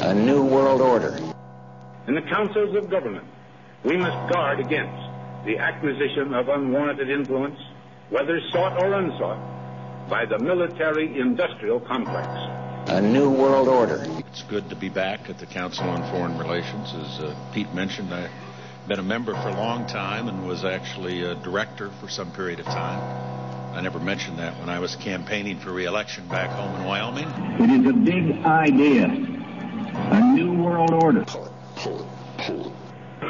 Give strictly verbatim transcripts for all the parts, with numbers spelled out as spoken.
A new world order. In the councils of government, we must guard against the acquisition of unwarranted influence, whether sought or unsought, by the military-industrial complex. A new world order. It's good to be back at the Council on Foreign Relations. As uh, Pete mentioned, I've been a member for a long time and was actually a director for some period of time. I never mentioned that when I was campaigning for re-election back home in Wyoming. It is a big idea. A new world order. Pull it, pull it, pull it.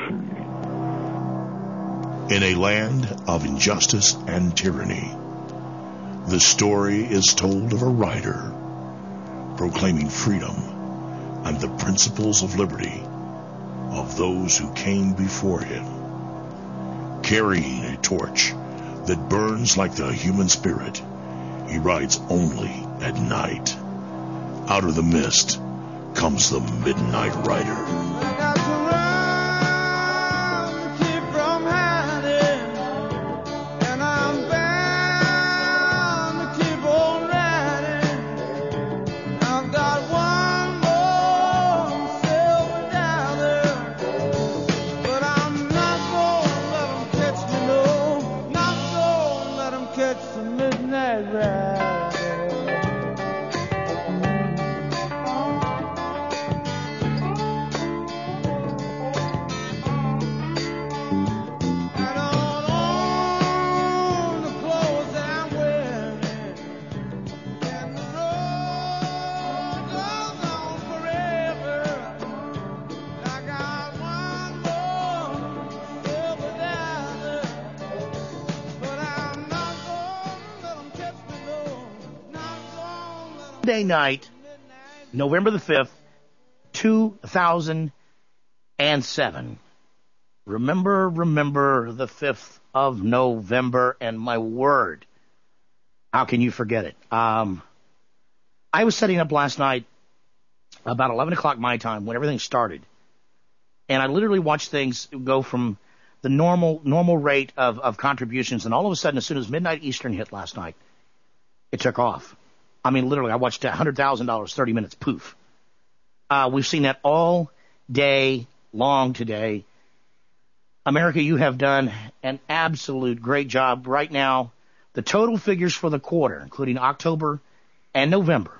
In a land of injustice and tyranny, the story is told of a rider proclaiming freedom and the principles of liberty of those who came before him. Carrying a torch that burns like the human spirit, he rides only at night. Out of the mist comes the Midnight Rider. Monday night, November the fifth, two thousand seven. Remember, remember the fifth of November, and my word, how can you forget it? Um, I was setting up last night about eleven o'clock my time when everything started, and I literally watched things go from the normal normal rate of, of contributions, and all of a sudden, as soon as midnight Eastern hit last night, it took off. I mean, literally, I watched one hundred thousand dollars, thirty minutes, poof. Uh, we've seen that all day long today. America, you have done an absolute great job. Right now, the total figures for the quarter, including October and November,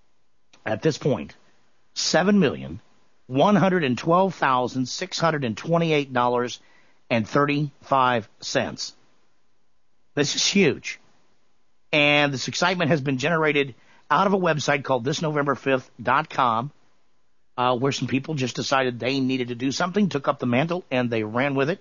at this point, seven million one hundred twelve thousand six hundred twenty-eight dollars and thirty-five cents. This is huge. And this excitement has been generated out of a website called this november fifth dot com, uh, where some people just decided they needed to do something, took up the mantle, and they ran with it.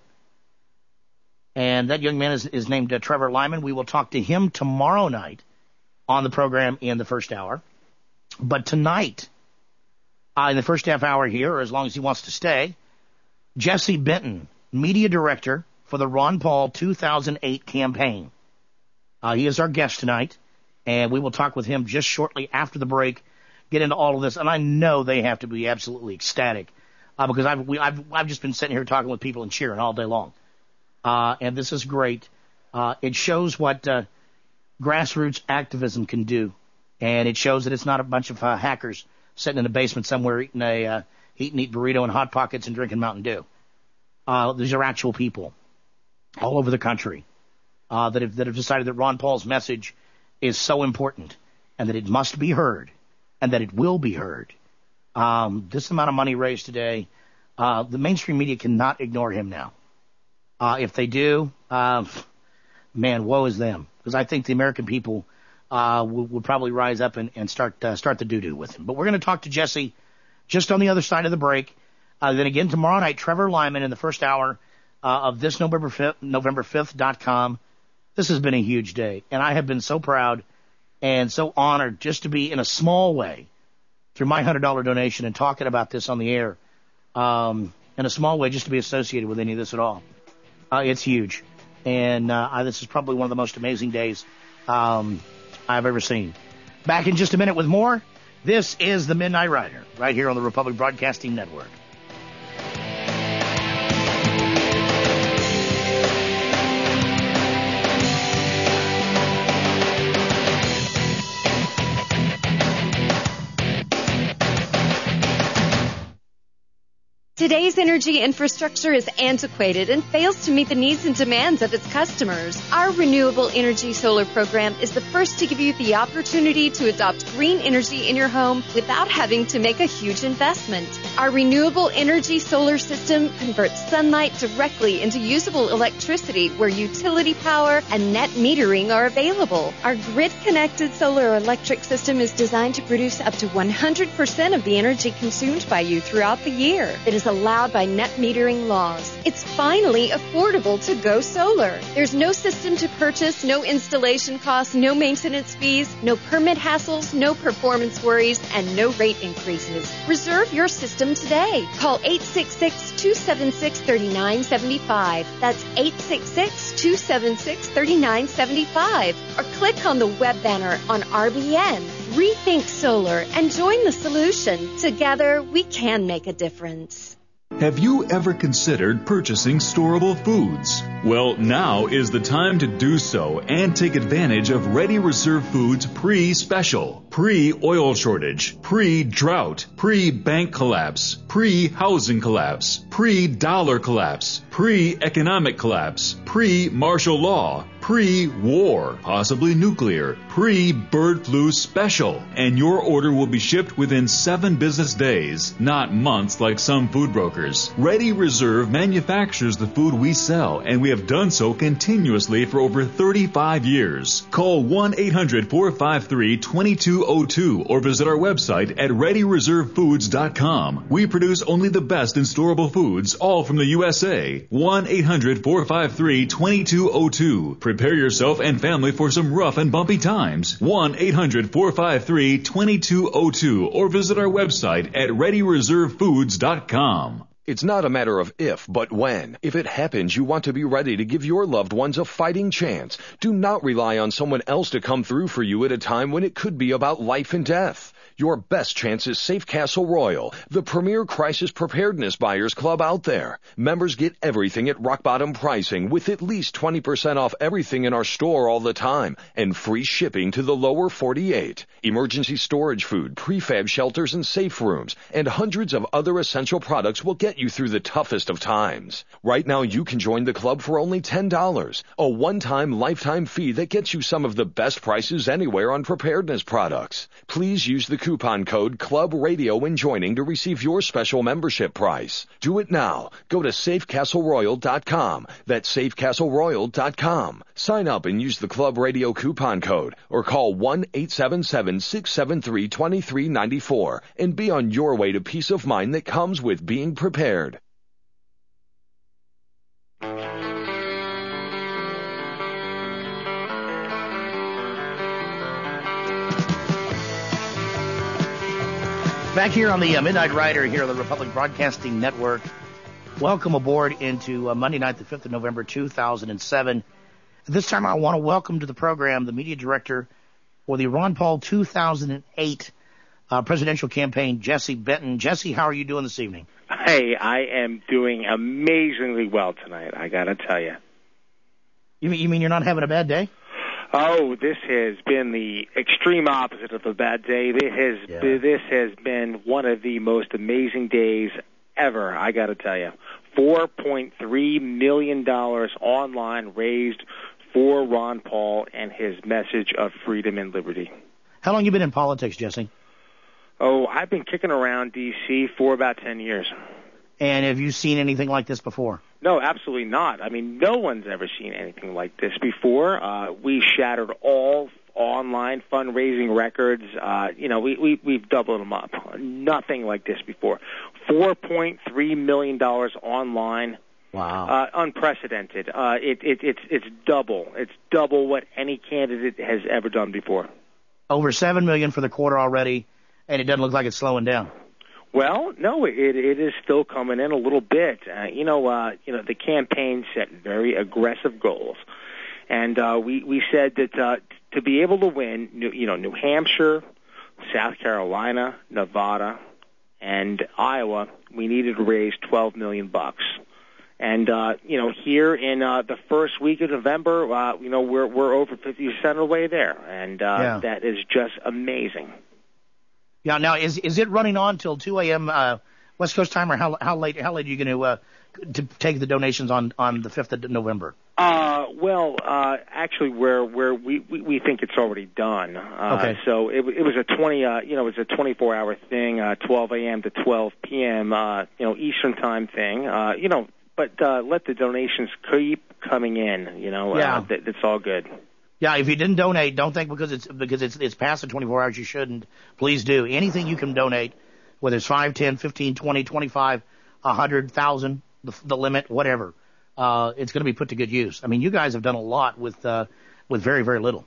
And that young man is, is named uh, Trevor Lyman. We will talk to him tomorrow night on the program in the first hour. But tonight, uh, in the first half hour here, or as long as he wants to stay, Jesse Benton, media director for the Ron Paul two thousand eight campaign. Uh, he is our guest tonight, and we will talk with him just shortly after the break, get into all of this. And I know they have to be absolutely ecstatic uh, because I've, we, I've, I've just been sitting here talking with people and cheering all day long. Uh, and this is great. Uh, it shows what uh, grassroots activism can do, and it shows that it's not a bunch of uh, hackers sitting in a basement somewhere eating a uh, eat and eat burrito and Hot Pockets and drinking Mountain Dew. Uh, these are actual people all over the country. Uh, that have that have decided that Ron Paul's message is so important and that it must be heard and that it will be heard. Um, this amount of money raised today, uh, the mainstream media cannot ignore him now. Uh, if they do, uh, man, woe is them. Because I think the American people uh, will, will probably rise up and, and start uh, start the doo-doo with him. But we're going to talk to Jesse just on the other side of the break. Uh, then again, tomorrow night, Trevor Lyman in the first hour uh, of this november fifth, november fifth dot com. This has been a huge day, and I have been so proud and so honored just to be in a small way through my one hundred dollars donation and talking about this on the air, um, in a small way just to be associated with any of this at all. Uh, it's huge, and uh, I, this is probably one of the most amazing days um, I've ever seen. Back in just a minute with more. This is the Midnight Rider right here on the Republic Broadcasting Network. Today's energy infrastructure is antiquated and fails to meet the needs and demands of its customers. Our Renewable Energy Solar program is the first to give you the opportunity to adopt green energy in your home without having to make a huge investment. Our Renewable Energy Solar system converts sunlight directly into usable electricity where utility power and net metering are available. Our grid-connected solar electric system is designed to produce up to one hundred percent of the energy consumed by you throughout the year. It is allowed by net metering laws. It's finally affordable to go solar. There's no system to purchase, no installation costs, no maintenance fees, no permit hassles, no performance worries, and no rate increases. Reserve your system today. Call eight six six, two seven six, three nine seven five. That's eight six six, two seven six, three nine seven five. Or click on the web banner on R B N. Rethink solar and join the solution. Together, we can make a difference. Have you ever considered purchasing storable foods? Well, now is the time to do so and take advantage of Ready Reserve Foods pre-special, pre-oil shortage, pre-drought, pre-bank collapse, pre-housing collapse, pre-dollar collapse, pre-economic collapse, pre-martial law, pre-war, possibly nuclear, pre-bird flu special. And your order will be shipped within seven business days, not months like some food brokers. Ready Reserve manufactures the food we sell, and we have done so continuously for over thirty-five years. Call one eight hundred, four five three, two two zero two or visit our website at ready reserve foods dot com. We produce only the best in storable foods, all from the U S A. one eight hundred, four five three, two two zero two. Prepare yourself and family for some rough and bumpy times. one eight hundred, four five three, two two zero two or visit our website at ready reserve foods dot com. It's not a matter of if, but when. If it happens, you want to be ready to give your loved ones a fighting chance. Do not rely on someone else to come through for you at a time when it could be about life and death. Your best chance is Safe Castle Royal, the premier crisis preparedness buyers club out there. Members get everything at rock bottom pricing with at least twenty percent off everything in our store all the time and free shipping to the lower forty-eight. Emergency storage food, prefab shelters and safe rooms, and hundreds of other essential products will get you through the toughest of times. Right now you can join the club for only ten dollars, a one-time lifetime fee that gets you some of the best prices anywhere on preparedness products. Please use the coupon code Club Radio when joining to receive your special membership price. Do it now. Go to safe castle royal dot com. That's safe castle royal dot com. Sign up and use the Club Radio coupon code or call one eight seven seven, six seven three, two three nine four and be on your way to peace of mind that comes with being prepared. Back here on the uh, Midnight Rider here on the Republic Broadcasting Network. Welcome aboard into uh, Monday night, the fifth of November, two thousand seven. At this time, I want to welcome to the program the media director for the Ron Paul two thousand eight uh, presidential campaign, Jesse Benton. Jesse, how are you doing this evening? Hey, I am doing amazingly well tonight, I got to tell you. You mean, you mean you're not having a bad day? Oh, this has been the extreme opposite of a bad day. This has Yeah. this has been one of the most amazing days ever, I got to tell you. four point three million dollars online raised for Ron Paul and his message of freedom and liberty. How long you been in politics, Jesse? Oh, I've been kicking around D C for about ten years. And have you seen anything like this before? No, absolutely not. I mean, no one's ever seen anything like this before. Uh, we shattered all online fundraising records. Uh, you know, we, we, we've doubled them up. Nothing like this before. four point three million dollars online. Wow. Uh, unprecedented. Uh, it, it, it's, it's double. It's double what any candidate has ever done before. Over seven million dollars for the quarter already, and it doesn't look like it's slowing down. Well, no, it it is still coming in a little bit. Uh, you know, uh, you know, the campaign set very aggressive goals, and uh, we we said that uh, to be able to win, New, you know, New Hampshire, South Carolina, Nevada, and Iowa, we needed to raise twelve million bucks. And uh, you know, here in uh, the first week of November, uh, you know, we're we're over fifty percent of the way there, and uh, Yeah. that is just amazing. Yeah. Now, is is it running on till two a.m. Uh, West Coast timer, how how late how late are you going to uh, to take the donations on, on the fifth of November? Uh, well, uh, actually, where where we, we, we think it's already done. Uh, okay. So it, it was a twenty, uh, you know, it was a twenty-four hour thing, uh, twelve a.m. to twelve p.m. Uh, you know, Eastern time thing. Uh, you know, but uh, let the donations keep coming in. You know, yeah. uh, that, that's all good. Yeah, if you didn't donate, don't think because it's because it's it's past the twenty-four hours you shouldn't. Please do anything you can donate, whether it's five, ten, fifteen, twenty, twenty-five, a hundred, thousand, the, the limit, whatever. Uh, it's going to be put to good use. I mean, you guys have done a lot with uh, with very very little.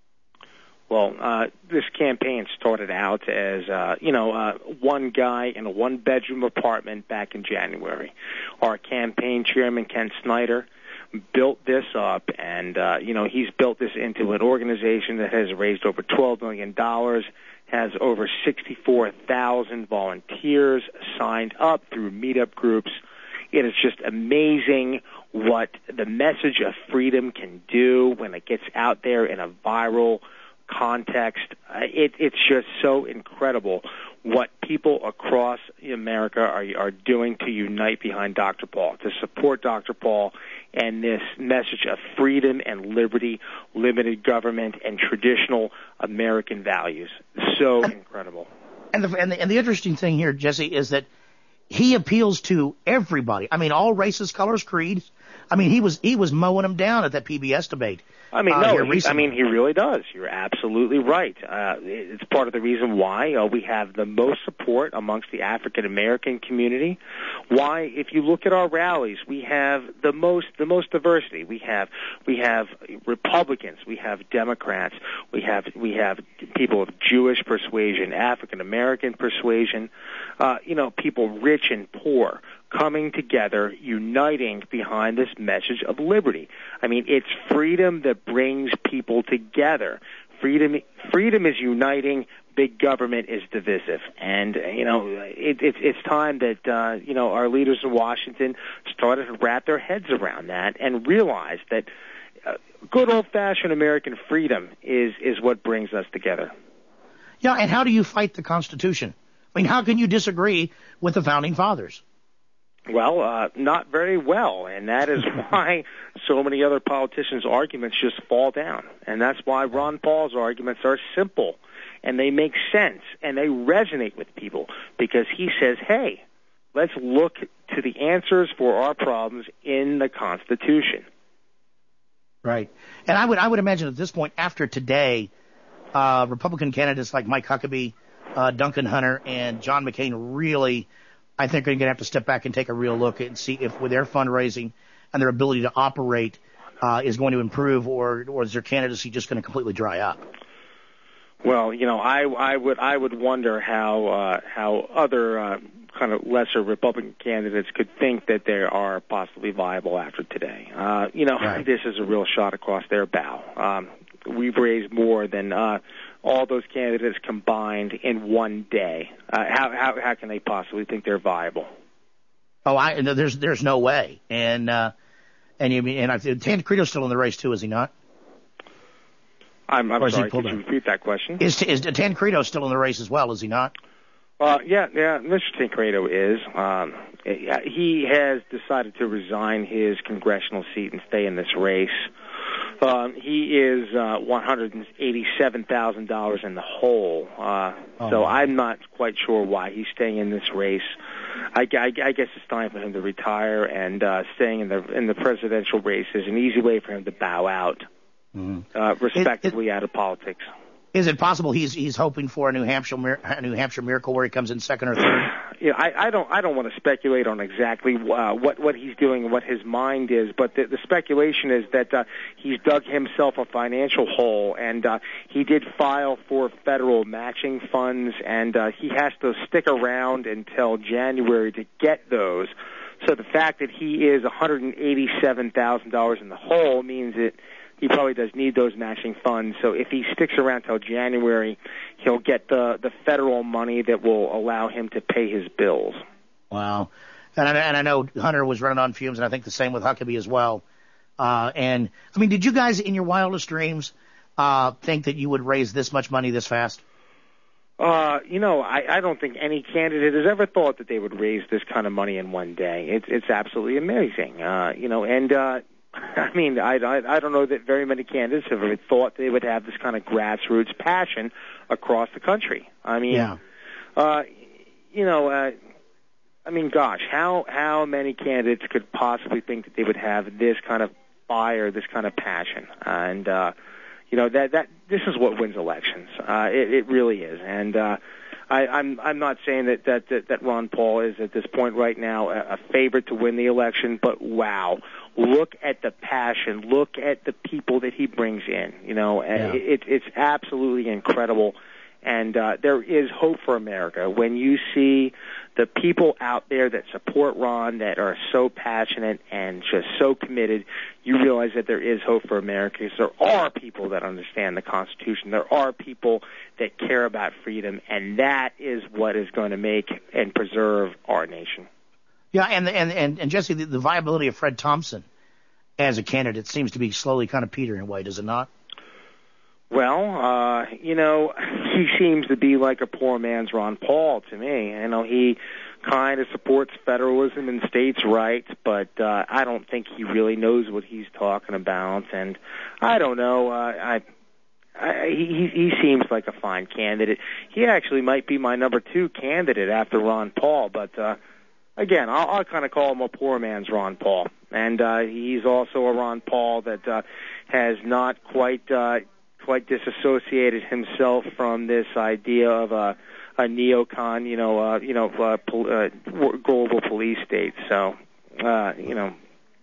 Well, uh, this campaign started out as, uh, you know, uh, one guy in a one-bedroom apartment back in January. Our campaign chairman, Ken Snyder, built this up, and, uh, you know, he's built this into an organization that has raised over twelve million dollars, has over sixty-four thousand volunteers signed up through meetup groups. It is just amazing what the message of freedom can do when it gets out there in a viral context. Uh, it, it's just so incredible what people across America are, are doing to unite behind Doctor Paul, to support Doctor Paul and this message of freedom and liberty, limited government, and traditional American values. So incredible. And the, and the, and the interesting thing here, Jesse, is that he appeals to everybody. I mean, all races, colors, creeds. I mean, he was he was mowing them down at that P B S debate. I mean, uh, no, he, I mean, he really does. You're absolutely right. Uh, it's part of the reason why uh, we have the most support amongst the African American community. Why, if you look at our rallies, we have the most the most diversity. We have we have Republicans, we have Democrats, we have we have people of Jewish persuasion, African American persuasion. Uh, you know, people rich and poor, coming together, uniting behind this message of liberty. I mean, it's freedom that brings people together. Freedom, freedom is uniting. Big government is divisive. And, you know, it, it, it's time that, uh, you know, our leaders in Washington started to wrap their heads around that and realize that uh, good old-fashioned American freedom is, is what brings us together. Yeah, and how do you fight the Constitution? I mean, how can you disagree with the Founding Fathers? Well, uh, not very well, and that is why so many other politicians' arguments just fall down. And that's why Ron Paul's arguments are simple, and they make sense, and they resonate with people, because he says, hey, let's look to the answers for our problems in the Constitution. Right. And I would I would imagine at this point, after today, uh, Republican candidates like Mike Huckabee, uh, Duncan Hunter, and John McCain really, I think, are going to have to step back and take a real look and see if with their fundraising and their ability to operate uh, is going to improve, or or is their candidacy just going to completely dry up? Well, you know, I I would I would wonder how uh, how other uh, kind of lesser Republican candidates could think that they are possibly viable after today. Uh, you know, right. This is a real shot across their bow. Um, we've raised more than uh, all those candidates combined in one day. Uh, how how how can they possibly think they're viable? Oh, I there's there's no way. And uh, and you and I, Tancredo's still in the race too, is he not? I'm, I'm sorry. Could you repeat that question? Is is Tancredo still in the race as well? Is he not? Uh, yeah, yeah. Mister Tancredo is. Um, he has decided to resign his congressional seat and stay in this race. Um, he is uh, one hundred eighty-seven thousand dollars in the hole, uh, oh. so I'm not quite sure why he's staying in this race. I, I, I guess it's time for him to retire, and uh, staying in the in the presidential race is an easy way for him to bow out, mm-hmm. uh, respectively, it, it, out of politics. Is it possible he's he's hoping for a New Hampshire a New Hampshire miracle where he comes in second or third? Yeah, I, I don't I don't want to speculate on exactly uh, what what he's doing and what his mind is, but the, the speculation is that uh, he's dug himself a financial hole, and uh, he did file for federal matching funds, and uh, he has to stick around until January to get those. So the fact that he is one hundred eighty-seven thousand dollars in the hole means that he probably does need those matching funds. So if he sticks around till January, he'll get the, the federal money that will allow him to pay his bills. Wow. And I, and I know Hunter was running on fumes, and I think the same with Huckabee as well. Uh, and, I mean, did you guys in your wildest dreams uh, think that you would raise this much money this fast? Uh, you know, I, I don't think any candidate has ever thought that they would raise this kind of money in one day. It's it's absolutely amazing. Uh, you know, and uh, I mean, I, I I don't know that very many candidates have ever thought they would have this kind of grassroots passion across the country. I mean, yeah. uh, you know, uh, I mean, gosh, how how many candidates could possibly think that they would have this kind of fire, this kind of passion, and uh, you know that that this is what wins elections. Uh, it, it really is, and uh, I, I'm I'm not saying that, that that that Ron Paul is at this point right now a, a favorite to win the election, but wow, look at the passion, look at the people that he brings in. You know, yeah. it, it's absolutely incredible, and uh, there is hope for America when you see the people out there that support Ron, that are so passionate and just so committed. You realize that there is hope for America because there are people that understand the Constitution. There are people that care about freedom, and that is what is going to make and preserve our nation. Yeah, and and and, and Jesse, the, the viability of Fred Thompson as a candidate seems to be slowly kind of petering away, does it not? Well, uh, you know, he seems to be like a poor man's Ron Paul to me. You know, he kind of supports federalism and states' rights, but uh, I don't think he really knows what he's talking about. And I don't know. Uh, I, I he he seems like a fine candidate. He actually might be my number two candidate after Ron Paul, but uh, again, I'll, I'll kind of call him a poor man's Ron Paul. And uh, he's also a Ron Paul that uh, has not quite. Uh, quite disassociated himself from this idea of a, a neocon, you know, uh, you know, uh, pol- uh, global police state. So, uh, you know,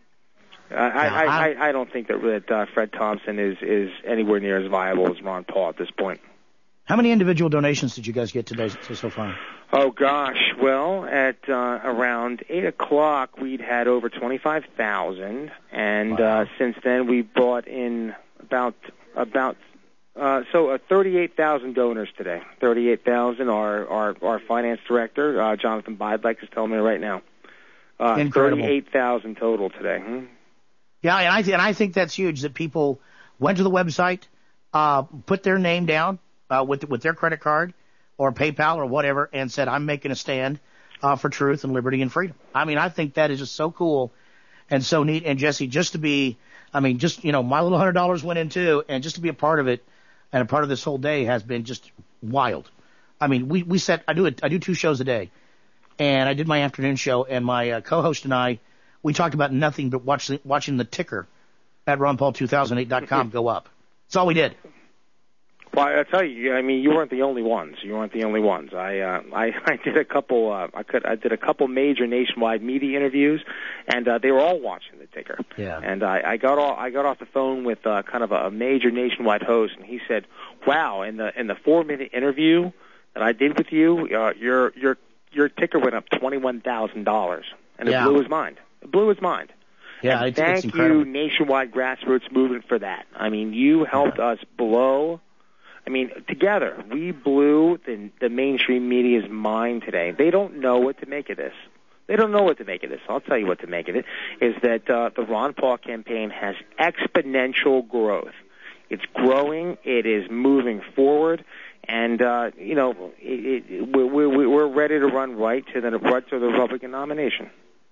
I, I, I, I don't think that, that uh, Fred Thompson is, is anywhere near as viable as Ron Paul at this point. How many individual donations did you guys get today so far? Oh, gosh. Well, at uh, around eight o'clock, we'd had over twenty-five thousand, and wow. uh, since then we brought in about about Uh, so uh, thirty-eight thousand donors today. thirty-eight thousand. Our, our our finance director, uh, Jonathan Bydlake, is telling me right now. Uh, Incredible. thirty-eight thousand total today. Hmm? Yeah, and I th- and I think that's huge. That people went to the website, uh, put their name down uh, with with their credit card or PayPal or whatever, and said, "I'm making a stand uh, for truth and liberty and freedom." I mean, I think that is just so cool and so neat. And Jesse, just to be, I mean, just you know, my little hundred dollars went in too, and just to be a part of it. And a part of this whole day has been just wild. I mean, we, we set, I do it, I do two shows a day. And I did my afternoon show, and my uh, co-host and I, we talked about nothing but watching, watching the ticker at ron paul two thousand eight dot com go up. That's all we did. Well, I tell you, I mean, you weren't the only ones. You weren't the only ones. I, uh, I, I did a couple, uh, I could, I did a couple major nationwide media interviews, and uh, they were all watching the ticker. Yeah. And I, I got off, I got off the phone with uh, kind of a major nationwide host, and he said, "Wow, in the in the four minute interview that I did with you, uh, your your your ticker went up twenty one thousand dollars," and it yeah. blew his mind. It blew his mind. Yeah, and it's, thank it's incredible. you, Nationwide Grassroots Movement, for that. I mean, you helped yeah. us blow. I mean, together, we blew the, the mainstream media's mind today. They don't know what to make of this. They don't know what to make of this. I'll tell you what to make of it, is that uh, the Ron Paul campaign has exponential growth. It's growing. It is moving forward. And, uh, you know, it, it, we're, we're, we're ready to run right to the, right to the Republican nomination.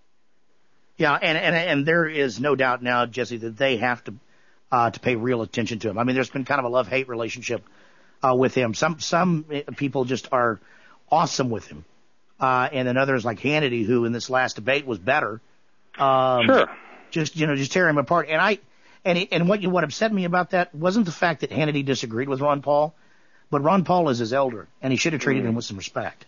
Yeah, and, and, and there is no doubt now, Jesse, that they have to uh, to pay real attention to him. I mean, there's been kind of a love-hate relationship Uh, with him. Some some people just are awesome with him, uh, and then others like Hannity, who in this last debate was better. Um, sure. Just you know, just tear him apart. And I and and what you what upset me about that wasn't the fact that Hannity disagreed with Ron Paul, but Ron Paul is his elder, and he should have treated mm. him with some respect.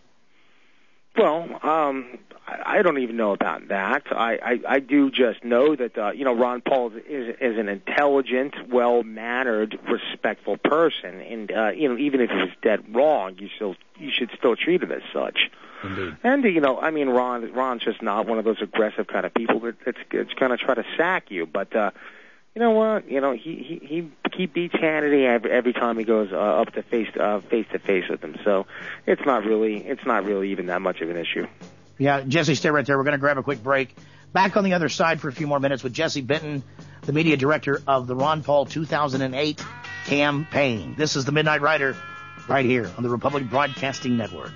Well, um, I, I don't even know about that. I, I, I do just know that, uh, you know, Ron Paul is, is an intelligent, well-mannered, respectful person. And, uh, you know, even if he was dead wrong, you still, you should still treat him as such. Indeed. And, you know, I mean, Ron, Ron's just not one of those aggressive kind of people that, that's, that's going to try to sack you. But, uh, you know what? You know, he, he, he, he beats Hannity every, every time he goes uh, up to face, uh, face to face with him. So it's not really, it's not really even that much of an issue. Yeah, Jesse, stay right there. We're going to grab a quick break. Back on the other side for a few more minutes with Jesse Benton, the media director of the Ron Paul two thousand eight campaign. This is the Midnight Rider right here on the Republic Broadcasting Network.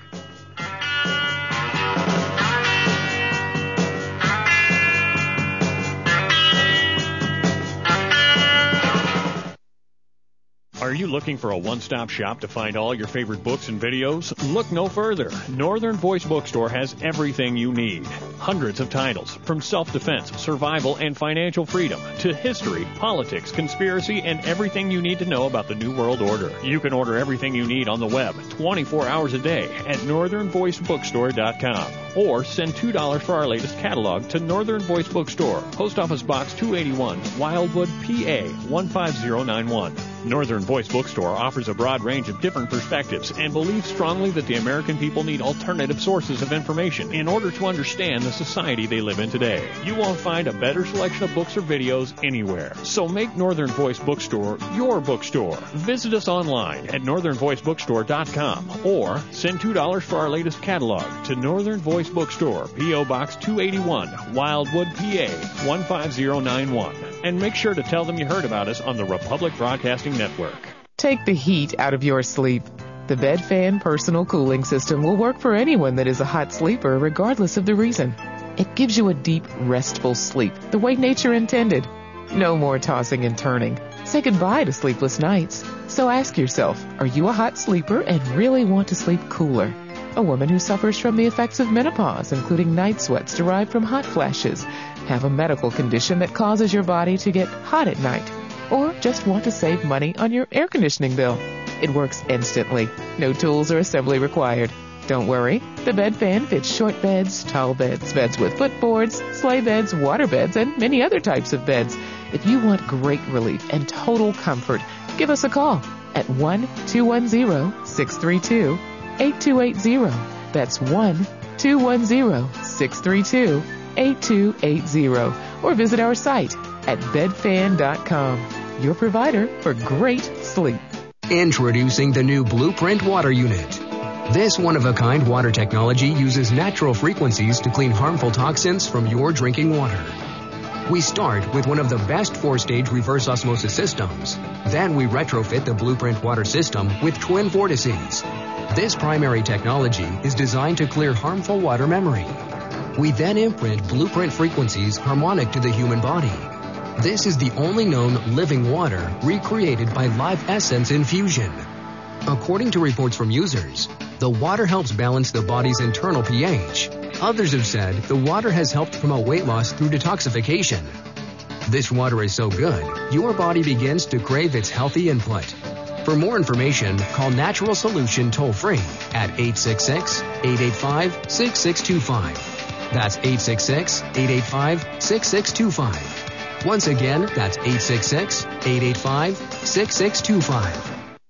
Are you looking for a one-stop shop to find all your favorite books and videos? Look no further. Northern Voice Bookstore has everything you need. Hundreds of titles, from self-defense, survival, and financial freedom, to history, politics, conspiracy, and everything you need to know about the New World Order. You can order everything you need on the web twenty-four hours a day at northern voice bookstore dot com. Or send two dollars for our latest catalog to Northern Voice Bookstore, Post Office Box two eighty-one, Wildwood, P A one five zero nine one. Northern Voice Bookstore offers a broad range of different perspectives and believes strongly that the American people need alternative sources of information in order to understand the society they live in today. You won't find a better selection of books or videos anywhere. So make Northern Voice Bookstore your bookstore. Visit us online at northern voice bookstore dot com or send two dollars for our latest catalog to Northern Voice Bookstore, P O Box two eighty-one, Wildwood, P A one five zero nine one. And make sure to tell them you heard about us on the Republic Broadcasting Network. Take the heat out of your sleep. The Bedfan Personal Cooling System will work for anyone that is a hot sleeper, regardless of the reason. It gives you a deep, restful sleep, the way nature intended. No more tossing and turning. Say goodbye to sleepless nights. So ask yourself, are you a hot sleeper and really want to sleep cooler? A woman who suffers from the effects of menopause, including night sweats derived from hot flashes, have a medical condition that causes your body to get hot at night, or just want to save money on your air conditioning bill. It works instantly. No tools or assembly required. Don't worry. The Bedfan fits short beds, tall beds, beds with footboards, sleigh beds, water beds, and many other types of beds. If you want great relief and total comfort, give us a call at one two one zero, six three two, eight two eight zero. That's one two one zero, six three two, eight two eight zero. Or visit our site at bedfan dot com. Your provider for great sleep. Introducing the new Blueprint Water Unit. This one-of-a-kind water technology uses natural frequencies to clean harmful toxins from your drinking water. We start with one of the best four-stage reverse osmosis systems. Then we retrofit the Blueprint water system with twin vortices. This primary technology is designed to clear harmful water memory. We then imprint Blueprint frequencies harmonic to the human body. This is the only known living water recreated by Live Essence infusion. According to reports from users, the water helps balance the body's internal pH. Others have said the water has helped promote weight loss through detoxification. This water is so good, your body begins to crave its healthy input. For more information, call Natural Solution toll-free at eight six six, eight eight five, six six two five. That's eight six six, eight eight five, six six two five. Once again, that's eight six six, eight eight five, six six two five.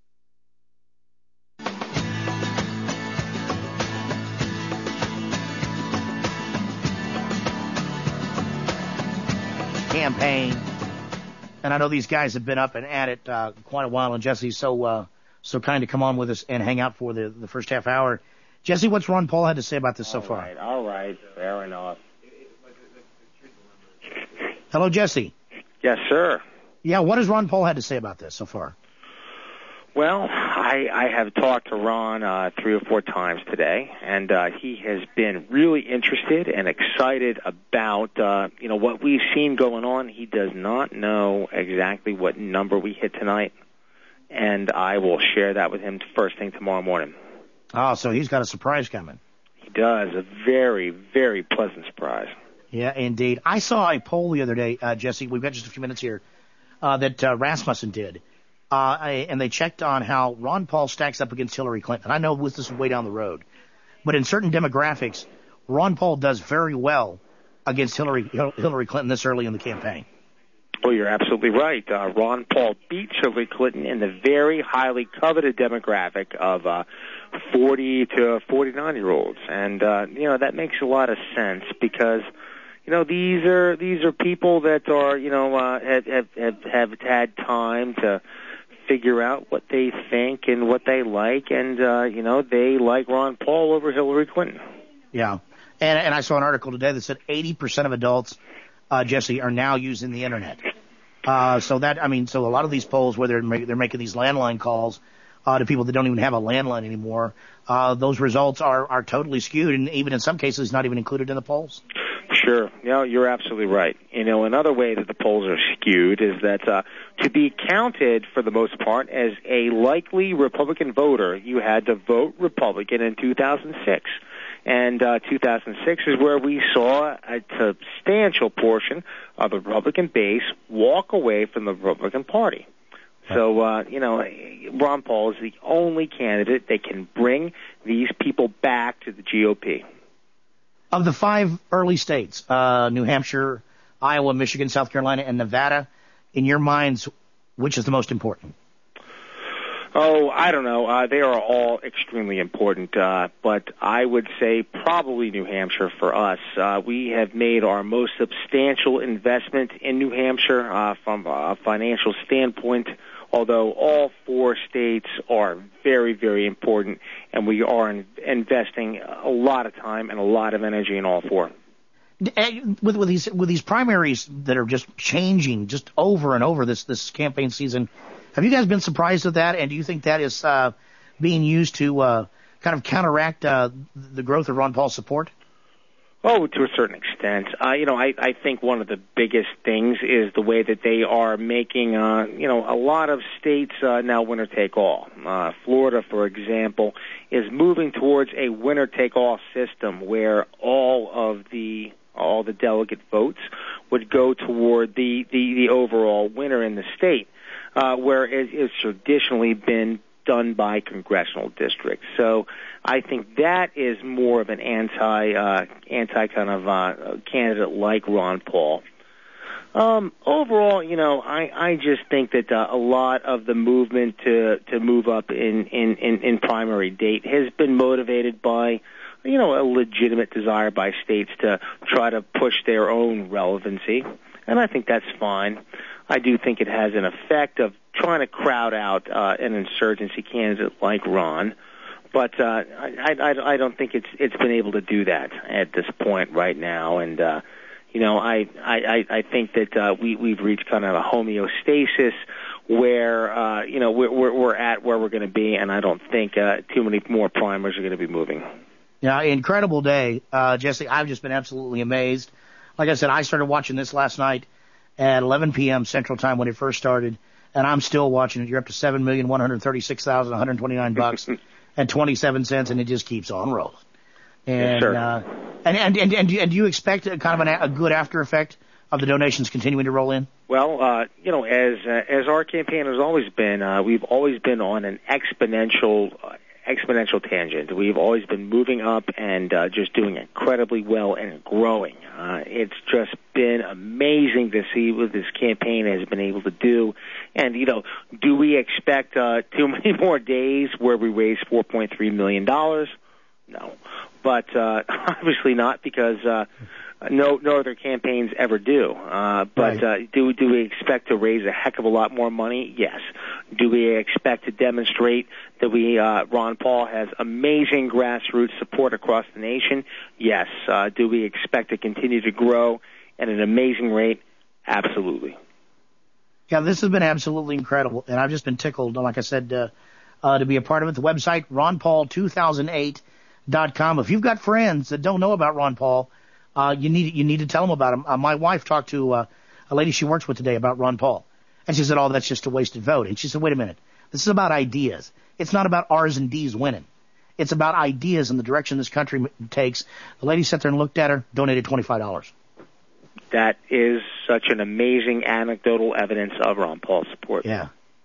Campaign, and I know these guys have been up and at it uh, quite a while, and Jesse's so uh, so kind to come on with us and hang out for the, the first half hour. Jesse, what's Ron Paul had to say about this so all far? Right, all right, fair enough. Hello, Jesse. Yes, sir. Yeah, what has Ron Paul had to say about this so far? Well, I, I have talked to Ron uh, three or four times today, and uh, he has been really interested and excited about uh, you know what we've seen going on. He does not know exactly what number we hit tonight, and I will share that with him first thing tomorrow morning. Oh, so he's got a surprise coming. He does, a very, very pleasant surprise. Yeah, indeed. I saw a poll the other day, uh, Jesse, we've got just a few minutes here, uh, that uh, Rasmussen did. Uh, I, and they checked on how Ron Paul stacks up against Hillary Clinton. I know this is way down the road, but in certain demographics, Ron Paul does very well against Hillary Hillary Clinton this early in the campaign. Well, you're absolutely right. Uh, Ron Paul beat Hillary Clinton in the very highly coveted demographic of uh, forty to forty-nine-year-olds, and uh, you know that makes a lot of sense because. You know, these are these are people that are, you know, uh, have, have have have had time to figure out what they think and what they like, and uh, you know, they like Ron Paul over Hillary Clinton. Yeah, and and I saw an article today that said eighty percent of adults, uh, Jesse, are now using the internet. Uh, so that I mean, so a lot of these polls where they're they're making these landline calls, uh, to people that don't even have a landline anymore, uh, those results are, are totally skewed and even in some cases not even included in the polls. Sure. No, you're absolutely right. You know, another way that the polls are skewed is that uh, to be counted, for the most part, as a likely Republican voter, you had to vote Republican in two thousand six. And uh, two thousand six is where we saw a substantial portion of the Republican base walk away from the Republican Party. So, uh, you know, Ron Paul is the only candidate that can bring these people back to the G O P. Of the five early states, uh, New Hampshire, Iowa, Michigan, South Carolina, and Nevada, in your minds, which is the most important? Oh, I don't know. Uh, they are all extremely important, uh, but I would say probably New Hampshire for us. Uh, we have made our most substantial investment in New Hampshire uh, from a financial standpoint, although all four states are very, very important, and we are in- investing a lot of time and a lot of energy in all four. With, with these with these primaries that are just changing just over and over this, this campaign season, have you guys been surprised at that? And do you think that is uh, being used to uh, kind of counteract uh, the growth of Ron Paul's support? Oh, to a certain extent. Uh, you know, I, I think one of the biggest things is the way that they are making, uh, you know, a lot of states uh, now winner-take-all. Uh, Florida, for example, is moving towards a winner-take-all system where all of the all the delegate votes would go toward the, the, the overall winner in the state, uh, where it, it's traditionally been done by congressional districts. So I think that is more of an anti, uh, anti kind of uh, candidate like Ron Paul. Um, overall, you know, I, I just think that uh, a lot of the movement to to move up in, in, in, in primary date has been motivated by, you know, a legitimate desire by states to try to push their own relevancy, and I think that's fine. I do think it has an effect of trying to crowd out uh, an insurgency candidate like Ron, but uh, I, I, I don't think it's it's been able to do that at this point right now. And uh, you know, I I, I think that uh, we we've reached kind of a homeostasis where uh, you know we're, we're we're at where we're going to be, and I don't think uh, too many more primers are going to be moving. Yeah, incredible day, uh, Jesse. I've just been absolutely amazed. Like I said, I started watching this last night at eleven p.m. Central Time when it first started, and I'm still watching it. You're up to seven million one hundred thirty-six thousand one hundred twenty-nine bucks and twenty-seven cents, and it just keeps on rolling. And yes, sir. Uh, and, and and and and do you expect a kind of an, a good after effect of the donations continuing to roll in? Well, uh, you know, as uh, as our campaign has always been, uh, we've always been on an exponential. Uh, exponential tangent. We've always been moving up and uh, just doing incredibly well and growing. Uh, it's just been amazing to see what this campaign has been able to do. And, you know, do we expect uh, too many more days where we raise four point three million dollars? No. But uh, obviously not, because uh, no no other campaigns ever do. Uh, but Right. uh, do do we expect to raise a heck of a lot more money? Yes. Do we expect to demonstrate that we uh, Ron Paul has amazing grassroots support across the nation? Yes. Uh, do we expect to continue to grow at an amazing rate? Absolutely. Yeah, this has been absolutely incredible, and I've just been tickled, like I said, uh, uh, to be a part of it. The website, ron paul two thousand eight dot com. If you've got friends that don't know about Ron Paul, uh, you need you need to tell them about him. Uh, my wife talked to uh, a lady she works with today about Ron Paul, and she said, "Oh, that's just a wasted vote." And she said, "Wait a minute, this is about ideas. It's not about R's and D's winning. It's about ideas and the direction this country takes." The lady sat there and looked at her, donated twenty-five dollars. That is such an amazing anecdotal evidence of Ron Paul's support. Yeah.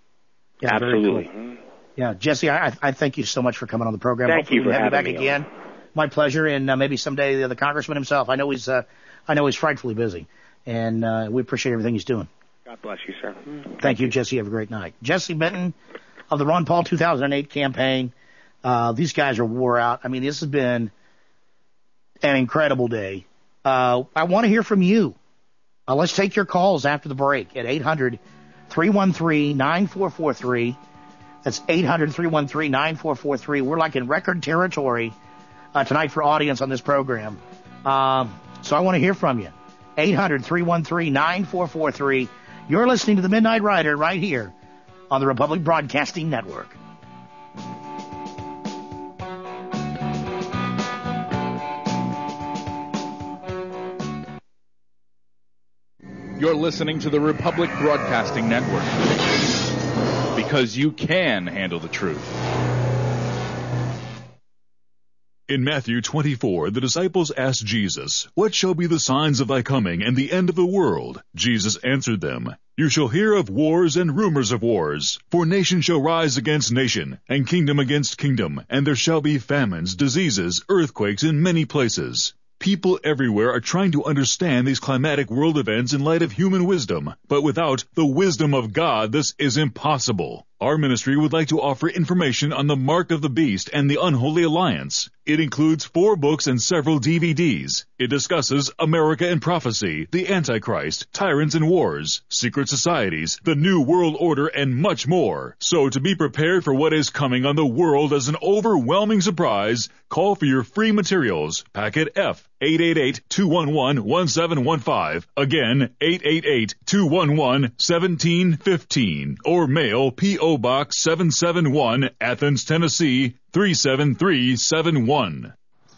Yeah, very Absolutely. cool. Yeah, Jesse, I, I thank you so much for coming on the program. Thank Hopefully you for we can have having you me back on. again. My pleasure, and uh, maybe someday the, the congressman himself. I know he's, uh, I know he's frightfully busy, and uh, we appreciate everything he's doing. God bless you, sir. Thank, Thank you, Jesse. Have a great night. Jesse Benton of the Ron Paul two thousand eight campaign. Uh, these guys are wore out. I mean, this has been an incredible day. Uh, I want to hear from you. Uh, let's take your calls after the break at eight hundred, three one three, nine four four three. That's eight hundred, three one three, nine four four three. We're like in record territory uh, tonight for audience on this program. Um, so I want to hear from you. eight hundred, three one three, nine four four three. You're listening to the Midnight Rider right here on the Republic Broadcasting Network. You're listening to the Republic Broadcasting Network, because you can handle the truth. In Matthew twenty-four, the disciples asked Jesus, "What shall be the signs of thy coming and the end of the world?" Jesus answered them, "You shall hear of wars and rumors of wars. For nation shall rise against nation, and kingdom against kingdom, and there shall be famines, diseases, earthquakes in many places." People everywhere are trying to understand these climatic world events in light of human wisdom, but without the wisdom of God, this is impossible. Our ministry would like to offer information on the Mark of the Beast and the Unholy Alliance. It includes four books and several D V Ds. It discusses America and Prophecy, the Antichrist, Tyrants and Wars, Secret Societies, the New World Order, and much more. So to be prepared for what is coming on the world as an overwhelming surprise, call for your free materials. Packet F, eight eight eight, two one one, one seven one five. Again, eight eight eight, two one one, one seven one five. Or mail P O Box seven seven one, Athens, Tennessee, three seven three seven one.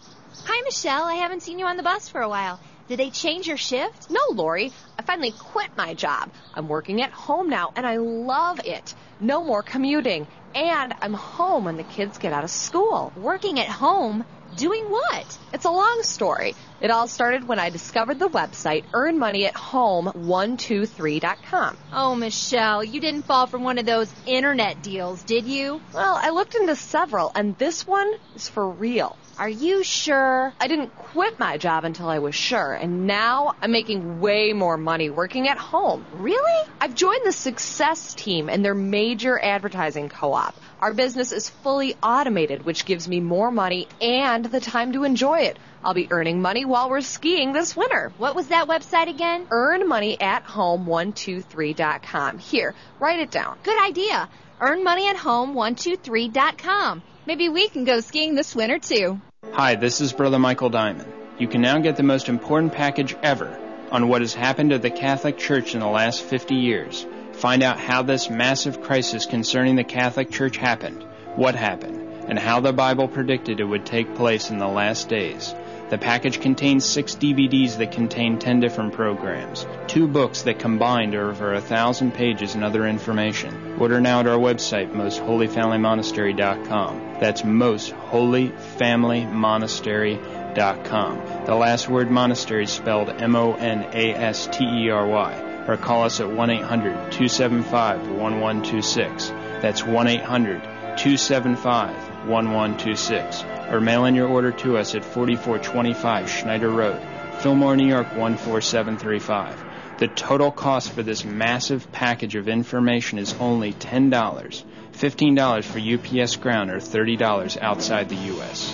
Hi, Michelle. I haven't seen you on the bus for a while. Did they change your shift? No, Lori. I finally quit my job. I'm working at home now, and I love it. No more commuting. And I'm home when the kids get out of school. Working at home? Doing what? It's a long story. It all started when I discovered the website earn money at home one two three dot com. Oh, Michelle, you didn't fall for one of those internet deals, did you? Well, I looked into several, and this one is for real. Are you sure? I didn't quit my job until I was sure, and now I'm making way more money working at home. Really? I've joined the Success Team and their major advertising co-op. Our business is fully automated, which gives me more money and the time to enjoy it. I'll be earning money while we're skiing this winter. What was that website again? earn money at home one two three dot com. Here, write it down. Good idea. earn money at home one two three dot com. Maybe we can go skiing this winter, too. Hi, this is Brother Michael Diamond. You can now get the most important package ever on what has happened to the Catholic Church in the last fifty years. Find out how this massive crisis concerning the Catholic Church happened, what happened, and how the Bible predicted it would take place in the last days. The package contains six D V Ds that contain ten different programs, two books that combined are over a thousand pages and other information. Order now at our website, most holy family monastery dot com. That's most holy family monastery dot com. The last word monastery is spelled M O N A S T E R Y. Or call us at one eight hundred, two seven five, one one two six. That's one eight hundred, two seven five, one one two six. Or mail in your order to us at forty-four twenty-five Schneider Road, Fillmore, New York one four seven three five. The total cost for this massive package of information is only ten dollars, fifteen dollars for U P S ground, or thirty dollars outside the U S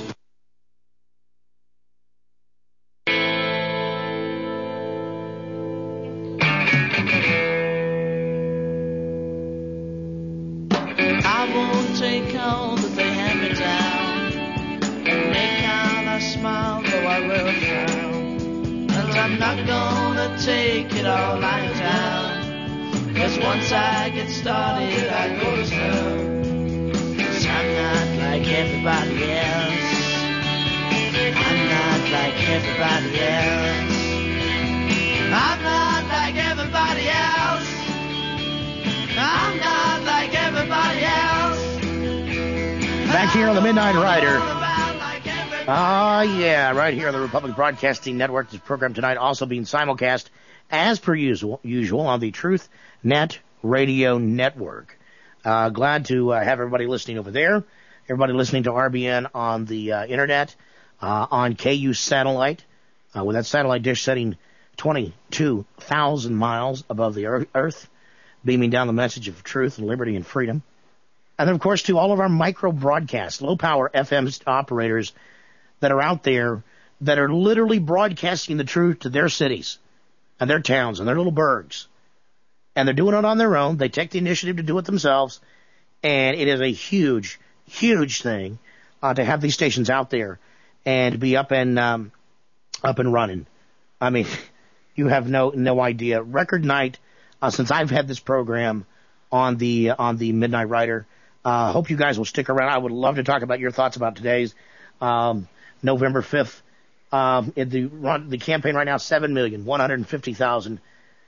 I won't take all that they hand me down. Make out I smile, though I will frown. And I'm not gonna take it all lying down. Cause once I get started, I go to town. Cause I'm not like everybody else. I'm not like everybody else. I'm not like everybody else. I'm not like everybody else. Back here on the Midnight Rider. Ah, uh, yeah, right here on the Republic Broadcasting Network. This program tonight also being simulcast, as per usual, usual on the Truth Net Radio Network. Uh, glad to uh, have everybody listening over there. Everybody listening to R B N on the uh, internet, uh, on K U satellite, uh, with that satellite dish setting twenty-two thousand miles above the earth, beaming down the message of truth and liberty and freedom. And then, of course, to all of our micro broadcast, low-power F M operators that are out there that are literally broadcasting the truth to their cities and their towns and their little burgs. And they're doing it on their own. They take the initiative to do it themselves. And it is a huge, huge thing uh, to have these stations out there and be up and um, up and running. I mean, you have no no idea. Record night uh, since I've had this program on the uh, on the Midnight Rider. I uh, hope you guys will stick around. I would love to talk about your thoughts about today's um, November fifth. Um, in the run, the campaign right now, seven million one hundred fifty thousand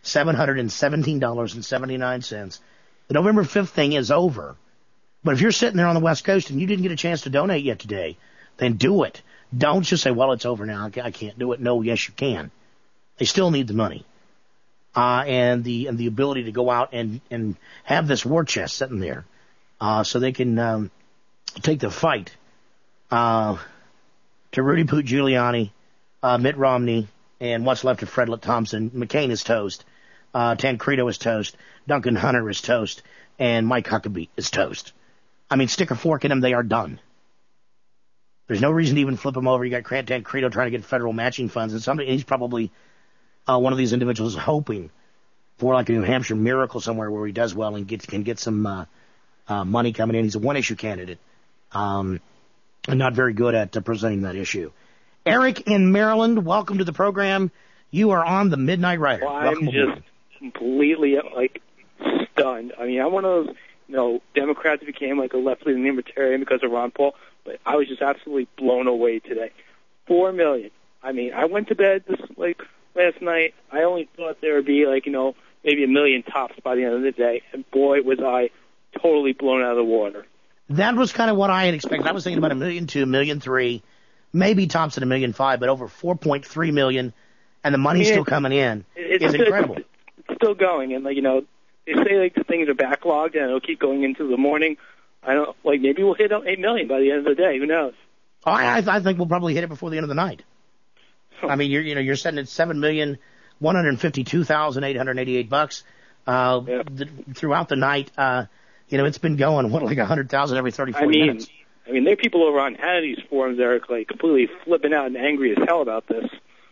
seven hundred seventeen dollars and seventy-nine cents. The November fifth thing is over. But if you're sitting there on the West Coast and you didn't get a chance to donate yet today, then do it. Don't just say, well, it's over now. I can't do it. No, yes, you can. They still need the money. Uh, and the, and the ability to go out and, and have this war chest sitting there, uh, so they can, um, take the fight, uh, to Rudy Poot Giuliani, uh, Mitt Romney, and what's left of Fred Thompson. McCain is toast. Uh, Tancredo is toast. Duncan Hunter is toast. And Mike Huckabee is toast. I mean, stick a fork in them, they are done. There's no reason to even flip them over. You got Grant Tancredo trying to get federal matching funds, and somebody, he's probably uh, one of these individuals hoping for like a New Hampshire miracle somewhere where he does well and gets, can get some uh, uh, money coming in. He's a one-issue candidate, um, and not very good at uh, presenting that issue. Eric in Maryland, welcome to the program. You are on the Midnight Rider. Well, I'm just completely, like, stunned. I mean, I'm one of those, you know, Democrats who became like a left-leaning libertarian because of Ron Paul, but I was just absolutely blown away today. Four million. I mean, I went to bed this like last night. I only thought there would be like, you know, maybe a million tops by the end of the day, and boy, was I totally blown out of the water. That was kind of what I had expected. I was thinking about a million two, million three, maybe tops at a million five, but over four point three million, and the money's I mean, still coming in. It's, it's incredible. It's, it's still going, and like you know. They say like the things are backlogged and it'll keep going into the morning. I don't like maybe we'll hit eight million by the end of the day. Who knows? Oh, I, I think we'll probably hit it before the end of the night. I mean, you're you know you're setting at seven million one hundred fifty-two thousand eight hundred eighty-eight bucks uh, yeah. th- throughout the night. Uh, you know, it's been going what like a hundred thousand every thirty, forty I mean, minutes. I mean, there are people over on Hannity's forums that are like completely flipping out and angry as hell about this.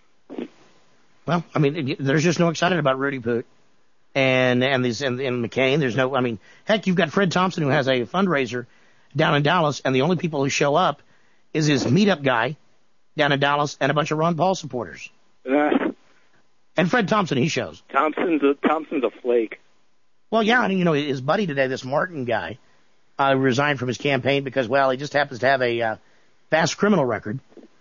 Well, I mean, there's just no excited about Rudy Poot. And, and these, and, and McCain, there's no, I mean, heck, you've got Fred Thompson who has a fundraiser down in Dallas, and the only people who show up is his meetup guy down in Dallas and a bunch of Ron Paul supporters. Uh, and Fred Thompson, he shows. Thompson's a, Thompson's a flake. Well, yeah, and you know, his buddy today, this Martin guy, uh, resigned from his campaign because, well, he just happens to have a, uh, vast criminal record.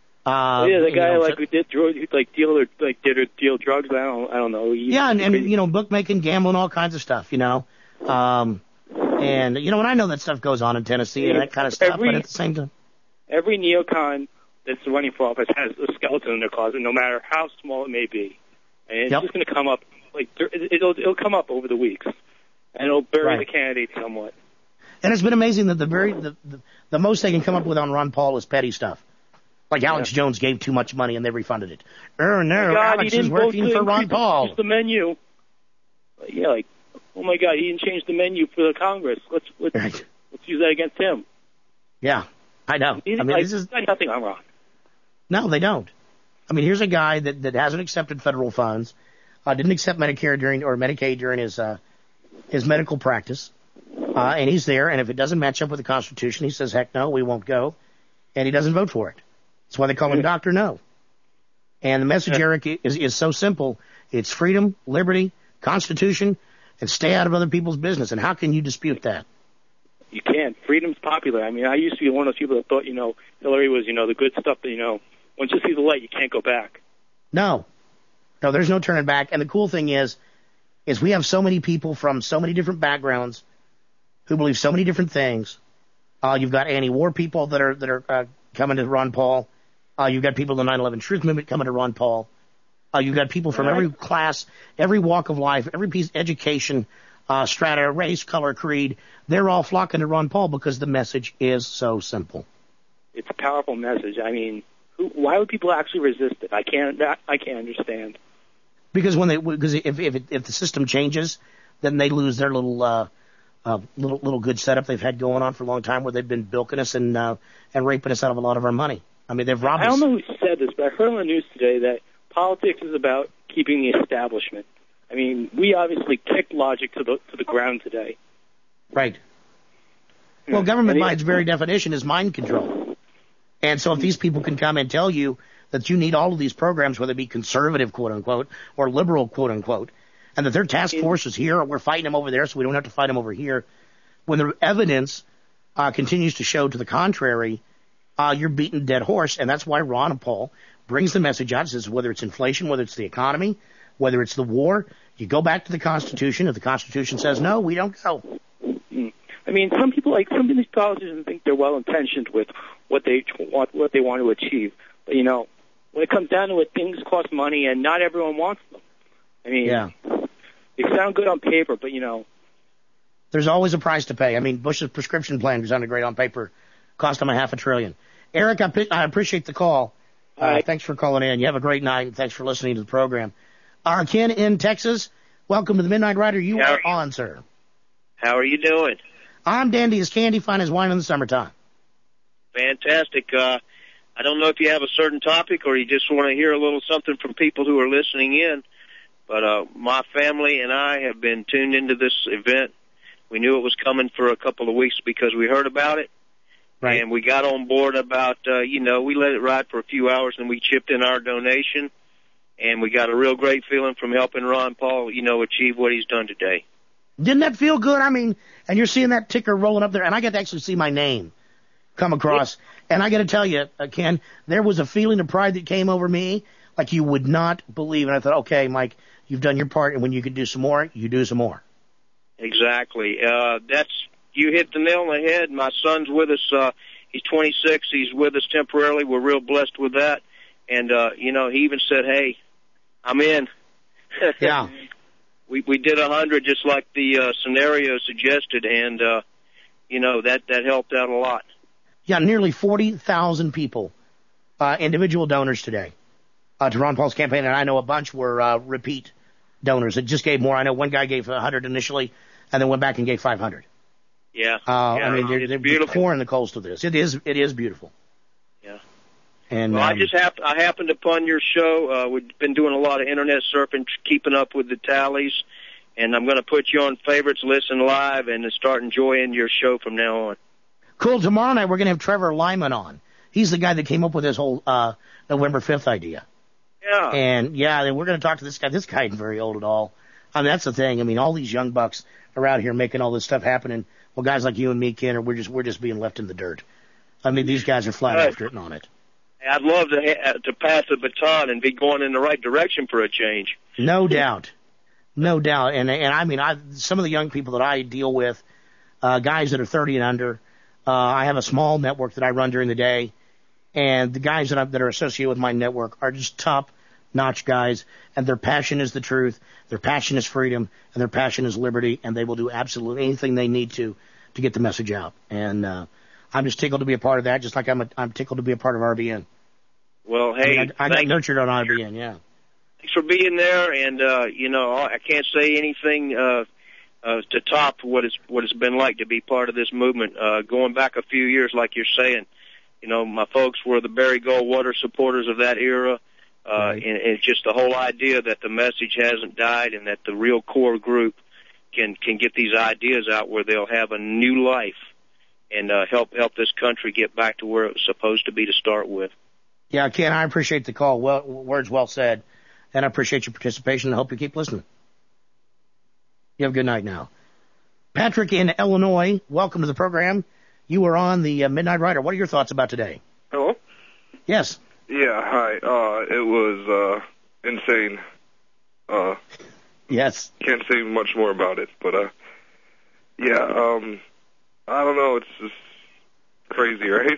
Uh, yeah, the guy you know, like who did drug, like deal or like did or deal drugs. I don't, I don't know. He, yeah, and, and you know, bookmaking, gambling, all kinds of stuff. You know, um, and you know, and I know that stuff goes on in Tennessee and that kind of stuff. Every, but at the same time, every neocon that's running for office has a skeleton in their closet, no matter how small it may be, and it's yep. just going to come up. Like it'll, it'll come up over the weeks, and it'll bury right. the candidate somewhat. And it's been amazing that the very the, the the most they can come up with on Ron Paul is petty stuff. Like Alex yeah. Jones gave too much money and they refunded it. Oh, no, God, Alex is working for Ron Paul. Change the menu. Yeah, like, oh my God, he didn't change the menu for the Congress. Let's let's, right. let's use that against him. Yeah, I know. He, I mean, like, this is got nothing on Ron. No, they don't. I mean, here's a guy that, that hasn't accepted federal funds, uh, didn't accept Medicare during or Medicaid during his uh, his medical practice, uh, and he's there. And if it doesn't match up with the Constitution, he says, "Heck no, we won't go," and he doesn't vote for it. That's why they call him Doctor No. And the message, Eric, is, is so simple. It's freedom, liberty, Constitution, and stay out of other people's business. And how can you dispute that? You can't. Freedom's popular. I mean, I used to be one of those people that thought, you know, Hillary was, you know, the good stuff that, you know, once you see the light, you can't go back. No. No, there's no turning back. And the cool thing is, is we have so many people from so many different backgrounds who believe so many different things. Uh, you've got anti-war people that are, that are, uh, coming to Ron Paul. Uh, you've got people in the nine eleven Truth Movement coming to Ron Paul. Uh, you've got people from every class, every walk of life, every piece of education, uh, strata, race, color, creed. They're all flocking to Ron Paul because the message is so simple. It's a powerful message. I mean, who, why would people actually resist it? I can't, that, I can't understand. Because when they, because if, if, it, if the system changes, then they lose their little, uh, uh, little, little good setup they've had going on for a long time where they've been bilking us and, uh, and raping us out of a lot of our money. I mean, they've robbed us. I don't know who said this, but I heard on the news today that politics is about keeping the establishment. I mean, we obviously kicked logic to the to the ground today. Right. Well, government by its very definition is mind control. And so if these people can come and tell you that you need all of these programs, whether it be conservative, quote unquote, or liberal, quote unquote, and that their task force is here or we're fighting them over there so we don't have to fight them over here, when the evidence uh, continues to show to the contrary, Uh, you're beating a dead horse, and that's why Ron Paul brings the message out. Says whether it's inflation, whether it's the economy, whether it's the war, You go back to the Constitution. If the Constitution says no, we don't go. I mean, some people, like some of these politicians, think they're well intentioned with what they want, what they want to achieve. But you know, when it comes down to it, things cost money, and not everyone wants them. I mean, yeah. they sound good on paper, but you know, there's always a price to pay. I mean, Bush's prescription plan sounded great on paper, cost him a half a trillion. Eric, I, I appreciate the call. Uh, right. Thanks for calling in. You have a great night, and thanks for listening to the program. Uh, Ken in Texas, welcome to the Midnight Rider. You How are on, sir. How are you doing? I'm dandy as candy, fine as wine in the summertime. Fantastic. Uh, I don't know if you have a certain topic or you just want to hear a little something from people who are listening in, but uh, my family and I have been tuned into this event. We knew it was coming for a couple of weeks because we heard about it. Right. And we got on board about, uh, you know, we let it ride for a few hours and we chipped in our donation. And we got a real great feeling from helping Ron Paul, you know, achieve what he's done today. Didn't that feel good? I mean, and you're seeing that ticker rolling up there, and I got to actually see my name come across. And I got to tell you, uh, Ken, there was a feeling of pride that came over me like you would not believe. And I thought, okay, Mike, you've done your part, and when you can do some more, you do some more. Exactly. Uh, that's, you hit the nail on the head. My son's with us. Uh, he's twenty-six. He's with us temporarily. We're real blessed with that. And, uh, you know, he even said, hey, I'm in. Yeah. We we did a hundred just like the uh, scenario suggested, and uh, you know that that helped out a lot. Yeah, nearly forty thousand people, uh, individual donors today uh, to Ron Paul's campaign, and I know a bunch were uh, repeat donors that just gave more. I know one guy gave a hundred initially, and then went back and gave five hundred. Yeah, uh, yeah, I mean they're, they're beautiful. pouring the coals to this. It is it is beautiful. Yeah. And well, um, I just hap- I happened upon your show. Uh, we've been doing a lot of internet surfing, keeping up with the tallies, and I'm going to put you on favorites, listen live, and start enjoying your show from now on. Cool. Tomorrow night we're going to have Trevor Lyman on. He's the guy that came up with this whole uh, November fifth idea. Yeah. And yeah, we're going to talk to this guy. This guy isn't very old at all. I mean, that's the thing. I mean, all these young bucks are out here making all this stuff happen, and well, guys like you and me, Ken, are we're just we're just being left in the dirt. I mean, these guys are flat right. after it and on it. I'd love to ha- to pass the baton and be going in the right direction for a change. No doubt, no doubt. And and I mean, I some of the young people that I deal with, uh, guys that are thirty and under. Uh, I have a small network that I run during the day, and the guys that I, that are associated with my network are just top-notch guys, and their passion is the truth, their passion is freedom, and their passion is liberty, and they will do absolutely anything they need to to get the message out. And uh, I'm just tickled to be a part of that, just like I'm a, I'm tickled to be a part of R B N. Well, hey, I, mean, I, I got nurtured on R B N, yeah. Thanks for being there, and uh, you know, I can't say anything uh, uh, to top what it's what it's been like to be part of this movement. Uh, going back a few years, like you're saying, you know, my folks were the Barry Goldwater supporters of that era, uh, right. and, and it's just the whole idea that the message hasn't died, and that the real core group can can get these ideas out where they'll have a new life and uh, help help this country get back to where it was supposed to be to start with. Yeah, Ken, I appreciate the call. Well, words well said. And I appreciate your participation, and I hope you keep listening. You have a good night now. Patrick in Illinois, welcome to the program. You are on the uh, Midnight Rider. What are your thoughts about today? Hello? Yes. Yeah, hi. Uh, it was uh, insane. Uh, yes. Can't say much more about it, but uh, yeah, um, I don't know. It's just crazy, right?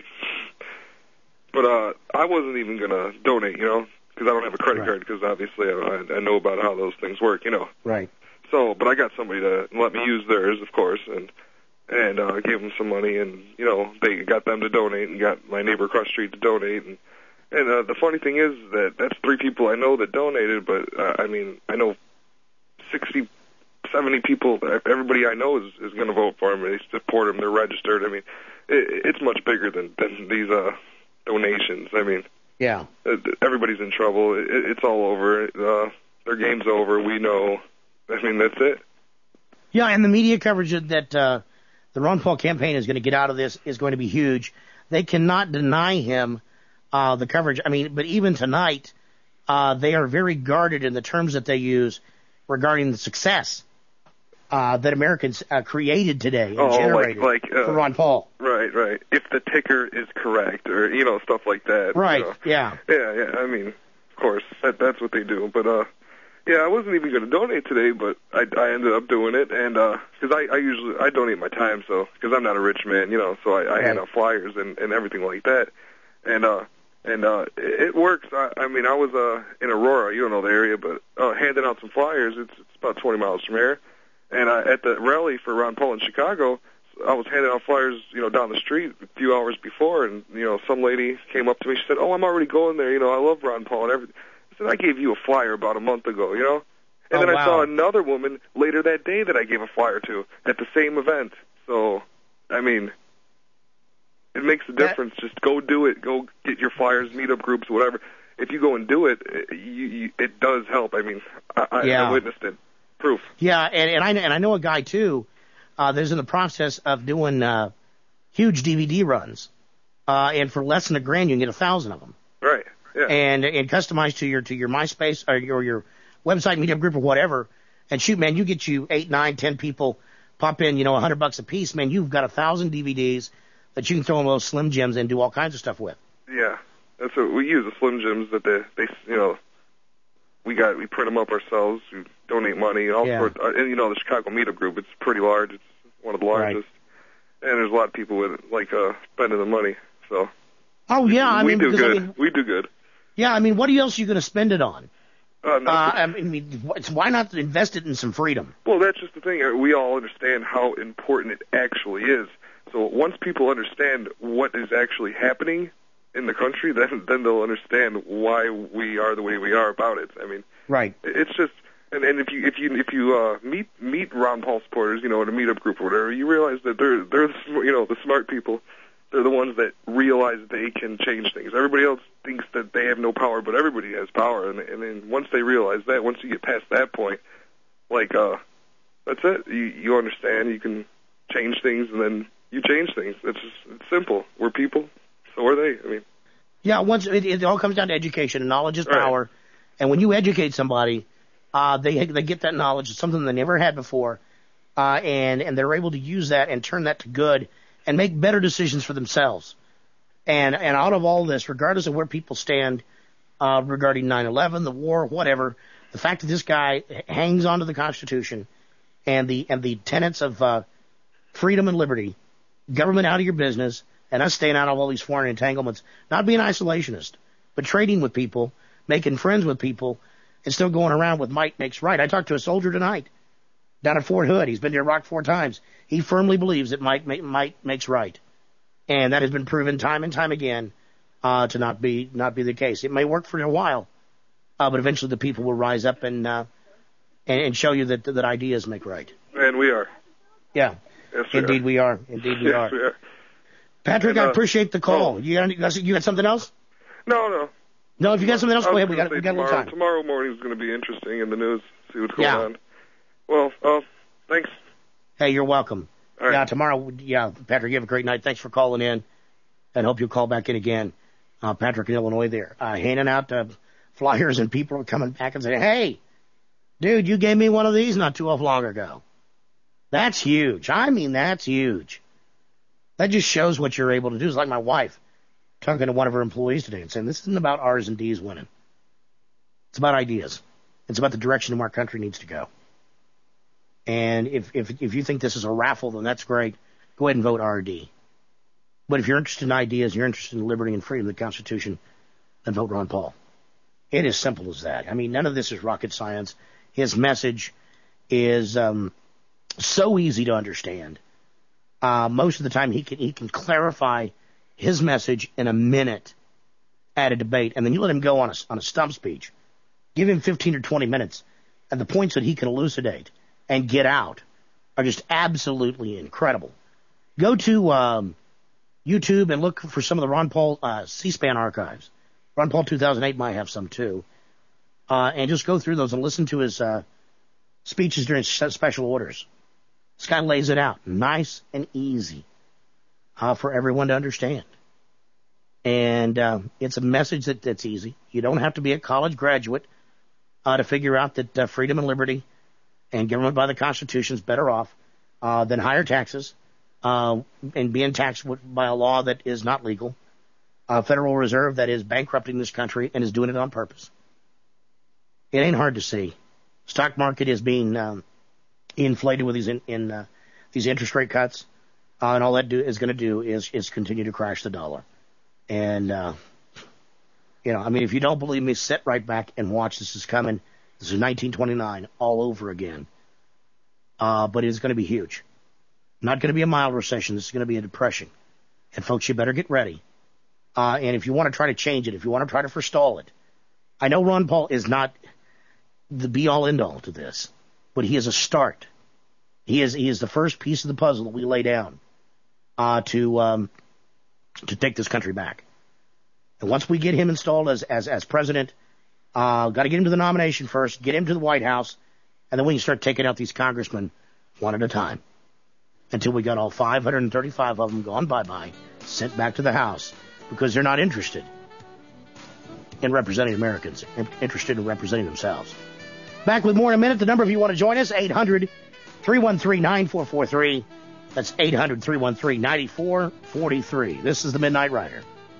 But uh, I wasn't even going to donate, you know, because I don't have a credit right. card, because obviously I, I know about how those things work, you know. Right. So, but I got somebody to let me use theirs, of course, and and uh, gave them some money, and, you know, they got them to donate, and got my neighbor across the street to donate. And, and uh, the funny thing is that that's three people I know that donated, but, uh, I mean, I know sixty, seventy people, everybody I know is, is going to vote for them, and they support them, they're registered. I mean, it, it's much bigger than, than these uh donations. I mean, yeah, everybody's in trouble. It, it's all over. Uh, their game's over. We know. I mean, that's it. Yeah, and the media coverage that uh, the Ron Paul campaign is going to get out of this is going to be huge. They cannot deny him uh, the coverage. I mean, but even tonight, uh, they are very guarded in the terms that they use regarding the success uh, that Americans uh, created today and oh, generated like, like, uh, for Ron Paul. Right, right. If the ticker is correct, or, you know, stuff like that. Right, you know. yeah. Yeah, yeah, I mean, of course, that, that's what they do. But, uh, Yeah, I wasn't even going to donate today, but I, I ended up doing it, and because uh, I, I usually I donate my time, so because I'm not a rich man, you know, so I, I Right. hand out flyers and, and everything like that, and uh, and uh, it, it works. I, I mean, I was uh, in Aurora, you don't know the area, but uh, handing out some flyers. It's, it's about twenty miles from here, and uh, at the rally for Ron Paul in Chicago, I was handing out flyers, you know, down the street a few hours before, and you know, some lady came up to me. She said, "Oh, I'm already going there. You know, I love Ron Paul and everything." I said, "I gave you a flyer about a month ago, you know?" And Oh, then I wow. saw another woman later that day that I gave a flyer to at the same event. So, I mean, it makes a difference. Just go do it. Go get your flyers, meetup groups, whatever. If you go and do it, it, you, you, it does help. I mean, I, I, Yeah. I witnessed it. Proof. Yeah, and, and I and I know a guy too uh, that's in the process of doing uh, huge D V D runs, uh, and for less than a grand you can get a thousand of them. Right. Yeah. And and customized to your to your MySpace or your your website, meetup group, or whatever. And shoot, man, you get you eight, nine, ten people pop in, you know, a hundred bucks a piece. Man, you've got a thousand D V Ds that you can throw in those Slim Jims and do all kinds of stuff with. Yeah, that's what we use. The Slim Jims that they, they, you know, we got. We print them up ourselves. We donate money. And all Yeah. sorts. And you know, the Chicago Meetup Group. It's pretty large. It's one of the largest. And there's a lot of people with like uh, spending the money. So. Oh yeah, I we mean, do because, I good. mean, we do good. yeah, I mean, what else are you going to spend it on? Uh, no, Uh, I mean, wh- why not invest it in some freedom? Well, that's just the thing. We all understand how important it actually is. So once people understand what is actually happening in the country, then then they'll understand why we are the way we are about it. I mean, Right. it's just, and, and if you if you if you uh, meet meet Ron Paul supporters, you know, in a meetup group or whatever, you realize that they're they're the, sm- you know the smart people. They're the ones that realize they can change things. Everybody else thinks that they have no power, but everybody has power. And, and then once they realize that, once you get past that point, like, uh, that's it. You, you understand. You can change things, and then you change things. It's just, it's simple. We're people. So are they. I mean, Yeah, once it, it all comes down to education, and knowledge is Right. power. And when you educate somebody, uh, they they get that knowledge, it's something they never had before, uh, and and they're able to use that and turn that to good and make better decisions for themselves. And and out of all this, regardless of where people stand uh, regarding nine eleven, the war, whatever, the fact that this guy hangs onto the Constitution and the and the tenets of uh, freedom and liberty, government out of your business, and us staying out of all these foreign entanglements, not being isolationist, but trading with people, making friends with people, and still going around with might makes right. I talked to a soldier tonight down at Fort Hood. He's been to Iraq four times. He firmly believes that might, make, might makes right. And that has been proven time and time again uh, to not be not be the case. It may work for a while, uh, but eventually the people will rise up and uh, and, and show you that that ideas make right. and we are. Yeah, Yes, we indeed are. we are. Indeed we yes, are. we are. Patrick, And, I uh, appreciate the call. You got you got something else? No, no. No, if you got something else, I go was ahead. We gonna got we say got a little tomorrow, time. Tomorrow morning is going to be interesting in the news. See what's going Yeah. on. Well, uh, thanks. Hey, you're welcome. All right. Yeah, tomorrow. Yeah, Patrick, you have a great night. Thanks for calling in, and hope you'll call back in again. Uh, Patrick in Illinois there, uh, handing out uh, flyers, and people are coming back and saying, "Hey, dude, you gave me one of these not too long ago." That's huge. I mean, that's huge. That just shows what you're able to do. It's like my wife talking to one of her employees today and saying, "This isn't about R's and D's winning. It's about ideas. It's about the direction our country needs to go." And if, if if you think this is a raffle, then that's great. Go ahead and vote R D. But if you're interested in ideas, you're interested in liberty and freedom of the Constitution, then vote Ron Paul. It is simple as that. I mean, none of this is rocket science. His message is um, so easy to understand. Uh, most of the time, he can he can clarify his message in a minute at a debate, and then you let him go on a on a stump speech. Give him fifteen or twenty minutes, and the points that he can elucidate and get out are just absolutely incredible. Go to um, YouTube and look for some of the Ron Paul uh, C-SPAN archives. Ron Paul two thousand eight might have some too. Uh, and just go through those and listen to his uh, speeches during special orders. This guy lays it out nice and easy uh, for everyone to understand. And uh, it's a message that, that's easy. You don't have to be a college graduate uh, to figure out that uh, freedom and liberty and government by the Constitution is better off uh, than higher taxes uh, and being taxed by a law that is not legal, a Federal Reserve that is bankrupting this country and is doing it on purpose. It ain't hard to see. Stock market is being um, inflated with these in, in uh, these interest rate cuts, uh, and all that do, is going to do is is continue to crash the dollar. And uh, you know, I mean, if you don't believe me, sit right back and watch. This is coming. This is nineteen twenty-nine all over again. Uh, but it's going to be huge. Not going to be a mild recession. This is going to be a depression. And folks, you better get ready. Uh, and if you want to try to change it, if you want to try to forestall it, I know Ron Paul is not the be-all, end-all to this, but he is a start. He is he is the first piece of the puzzle that we lay down uh, to um, to take this country back. And once we get him installed as as as president, uh, got to get him to the nomination first, get him to the White House, and then we can start taking out these congressmen one at a time until we got all five hundred thirty-five of them gone bye-bye, sent back to the House because they're not interested in representing Americans, interested in representing themselves. Back with more in a minute. The number if you want to join us, eight hundred, three one three, nine four four three. That's eight hundred, three one three, nine four four three. This is the Midnight Rider.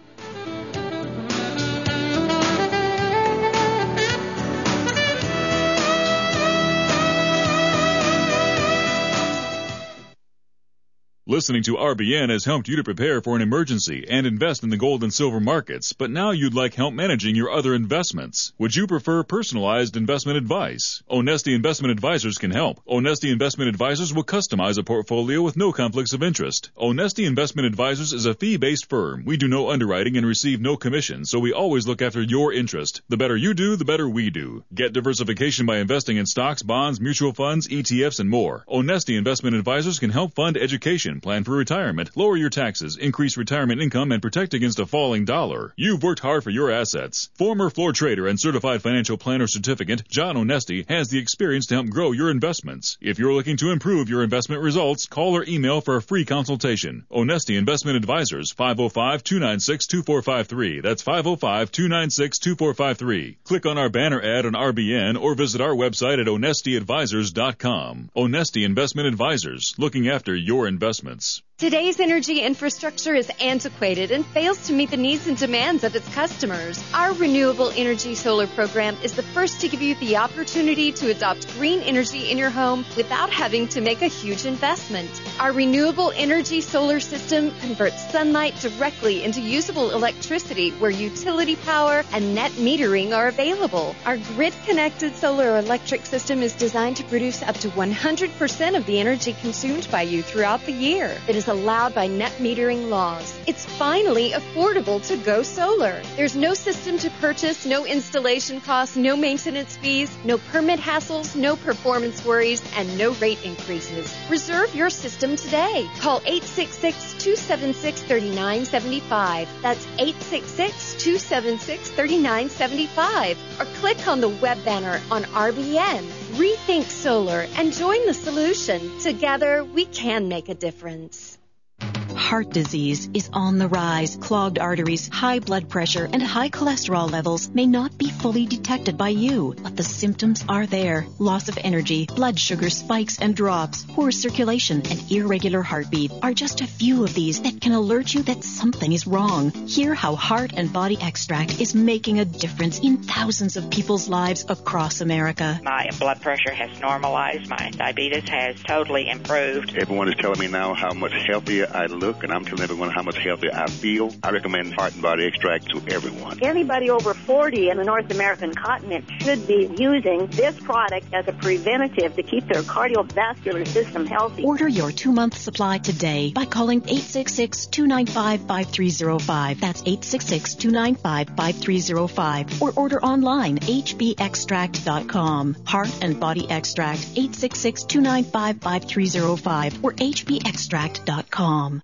Listening to R B N has helped you to prepare for an emergency and invest in the gold and silver markets, but now you'd like help managing your other investments. Would you prefer personalized investment advice? Onesti Investment Advisors can help. Onesti Investment Advisors will customize a portfolio with no conflicts of interest. Onesti Investment Advisors is a fee-based firm. We do no underwriting and receive no commission, so we always look after your interest. The better you do, the better we do. Get diversification by investing in stocks, bonds, mutual funds, E T Fs, and more. Onesti Investment Advisors can help fund education, plan for retirement, lower your taxes, increase retirement income, and protect against a falling dollar. You've worked hard for your assets. Former floor trader and certified financial planner certificate, John Onesti, has the experience to help grow your investments. If you're looking to improve your investment results, call or email for a free consultation. Onesti Investment Advisors, five oh five, two nine six, two four five three. That's five oh five, two nine six, two four five three. Click on our banner ad on R B N or visit our website at onesti advisors dot com. Onesti Investment Advisors, looking after your investments. Today's energy infrastructure is antiquated and fails to meet the needs and demands of its customers. Our Renewable Energy Solar program is the first to give you the opportunity to adopt green energy in your home without having to make a huge investment. Our Renewable Energy Solar system converts sunlight directly into usable electricity where utility power and net metering are available. Our grid-connected solar electric system is designed to produce up to one hundred percent of the energy consumed by you throughout the year. It is allowed by net metering laws. It's finally affordable to go solar. There's no system to purchase, no installation costs, no maintenance fees, no permit hassles, no performance worries, and no rate increases. Reserve your system today. Call eight six six, two seven six, three nine seven five. That's eight six six, two seven six, three nine seven five. Or click on the web banner on R B N. Rethink solar and join the solution. Together, we can make a difference. Heart disease is on the rise. Clogged arteries, high blood pressure, and high cholesterol levels may not be fully detected by you, but the symptoms are there. Loss of energy, blood sugar spikes and drops, poor circulation, and irregular heartbeat are just a few of these that can alert you that something is wrong. Hear how Heart and Body Extract is making a difference in thousands of people's lives across America. My blood pressure has normalized. My diabetes has totally improved. Everyone is telling me now how much healthier I look, and I'm telling everyone how much healthier I feel. I recommend Heart and Body Extract to everyone. Anybody over forty in the North American continent should be using this product as a preventative to keep their cardiovascular system healthy. Order your two-month supply today by calling eight six six, two nine five, five three zero five. That's eight six six, two nine five, five three zero five. Or order online, h b extract dot com. Heart and Body Extract, eight six six, two nine five, five three zero five or h b extract dot com.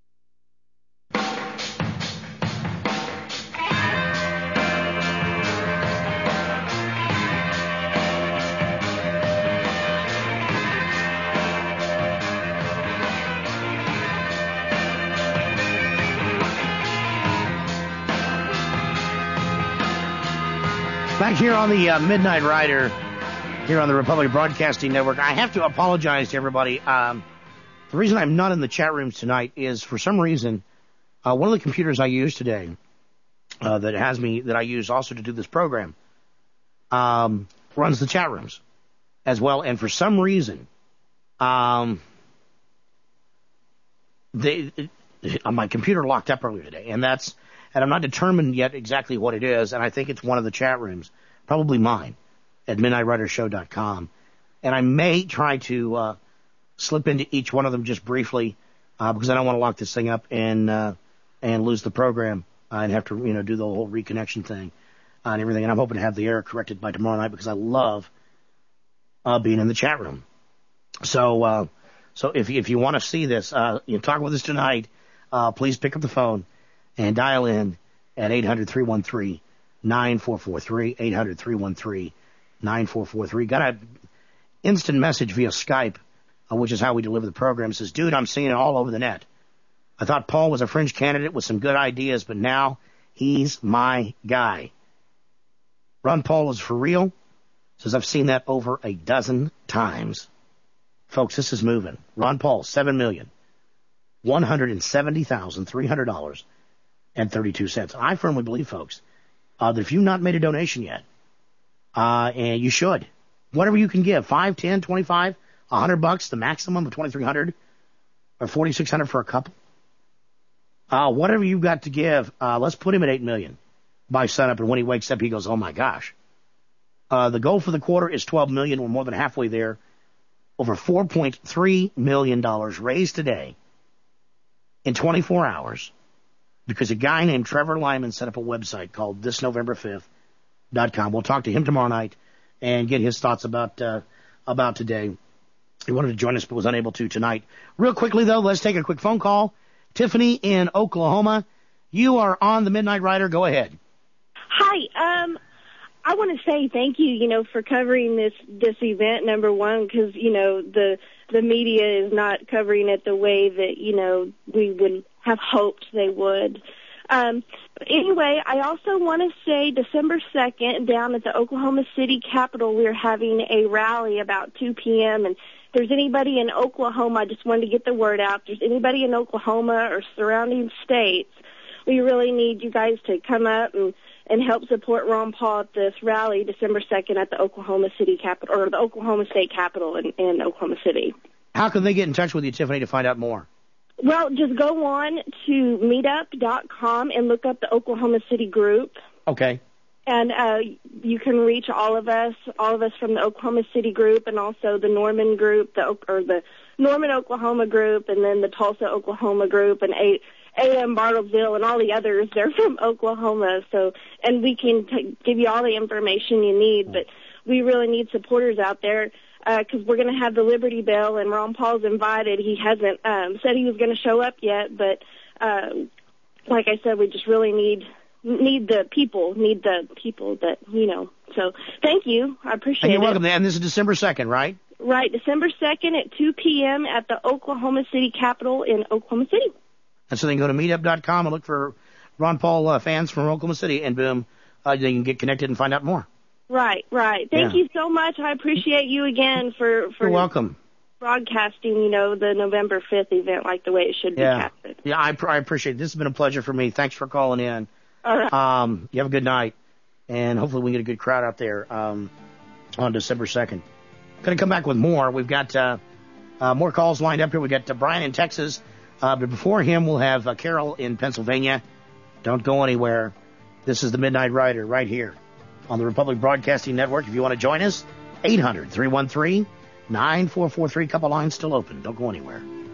Back here on the uh, Midnight Rider, here on the Republic Broadcasting Network, I have to apologize to everybody. Um, the reason I'm not in the chat rooms tonight is, for some reason, uh, one of the computers I use today, uh, that has me, that I use also to do this program, um, runs the chat rooms. as well. And for some reason, um, they, it, my computer locked up earlier today, and that's, and I'm not determined yet exactly what it is, and I think it's one of the chat rooms, probably mine, at midnight rider show dot com. And I may try to uh, slip into each one of them just briefly, uh, because I don't want to lock this thing up and uh, and lose the program uh, and have to, you know, do the whole reconnection thing uh, and everything. And I'm hoping to have the error corrected by tomorrow night because I love uh, being in the chat room. So, uh, so if if you want to see this, uh, you know, talk with us tonight. Uh, please pick up the phone and dial in at eight hundred, three one three, nine four four three, eight hundred, three one three, nine four four three. Got an instant message via Skype, uh, which is how we deliver the program. It says, dude, I'm seeing it all over the net. I thought Paul was a fringe candidate with some good ideas, but now he's my guy. Ron Paul is for real. Says, I've seen that over a dozen times. Folks, this is moving. Ron Paul, seven million, one hundred seventy thousand, three hundred dollars and thirty-two cents. I firmly believe, folks, uh, that if you've not made a donation yet, uh, and you should, whatever you can give, five, ten, twenty-five, a hundred bucks, the maximum of twenty-three hundred or forty-six hundred for a couple. Uh, whatever you've got to give, uh, let's put him at eight million by sunup. And when he wakes up, he goes, oh my gosh. Uh, the goal for the quarter is twelve million. We're more than halfway there. Over four point three million dollars raised today in twenty-four hours because a guy named Trevor Lyman set up a website called this november fifth dot com. We'll talk to him tomorrow night and get his thoughts about, uh, about today. He wanted to join us but was unable to tonight. Real quickly, though, let's take a quick phone call. Tiffany in Oklahoma, you are on the Midnight Rider. Go ahead. Hi. Um, I want to say thank you, you know, for covering this, this event, number one, because, you know, the, the media is not covering it the way that, you know, we would have hoped they would. Um, anyway, I also want to say December second down at the Oklahoma City Capitol, we're having a rally about two p.m. And if there's anybody in Oklahoma, I just wanted to get the word out. If there's anybody in Oklahoma or surrounding states, we really need you guys to come up and, and help support Ron Paul at this rally December second at the Oklahoma City Capitol, or the Oklahoma State Capitol in, in Oklahoma City. How can they get in touch with you, Tiffany, to find out more? Well, just go on to meetup dot com and look up the Oklahoma City group. Okay. And uh, you can reach all of us, all of us from the Oklahoma City group, and also the Norman group, the or the Norman, Oklahoma group, and then the Tulsa, Oklahoma group, and A M Bartlesville, and all the others. They're from Oklahoma, so and we can t- give you all the information you need. But we really need supporters out there. Because uh, we're going to have the Liberty Bell, and Ron Paul's invited. He hasn't um, said he was going to show up yet, but uh, like I said, we just really need need the people, need the people that, you know. So thank you. I appreciate and you're it. welcome. And this is December second, right? Right, December second at two p.m. at the Oklahoma City Capitol in Oklahoma City. And so they can go to meetup dot com and look for Ron Paul uh, fans from Oklahoma City, and boom, uh, they can get connected and find out more. Right, right. Thank yeah. you so much. I appreciate you again for, for You're welcome. broadcasting, you know, the November fifth event like the way it should yeah. be casted. Yeah, I, I appreciate it. This has been a pleasure for me. Thanks for calling in. All right. Um, you have a good night, and hopefully we can get a good crowd out there um, on December second. Going to come back with more. We've got uh, uh, more calls lined up here. We've got uh, Brian in Texas, uh, but before him we'll have uh, Carol in Pennsylvania. Don't go anywhere. This is the Midnight Rider right here on the Republic Broadcasting Network. If you want to join us, eight hundred, three one three, nine four four three. Couple lines still open. Don't go anywhere.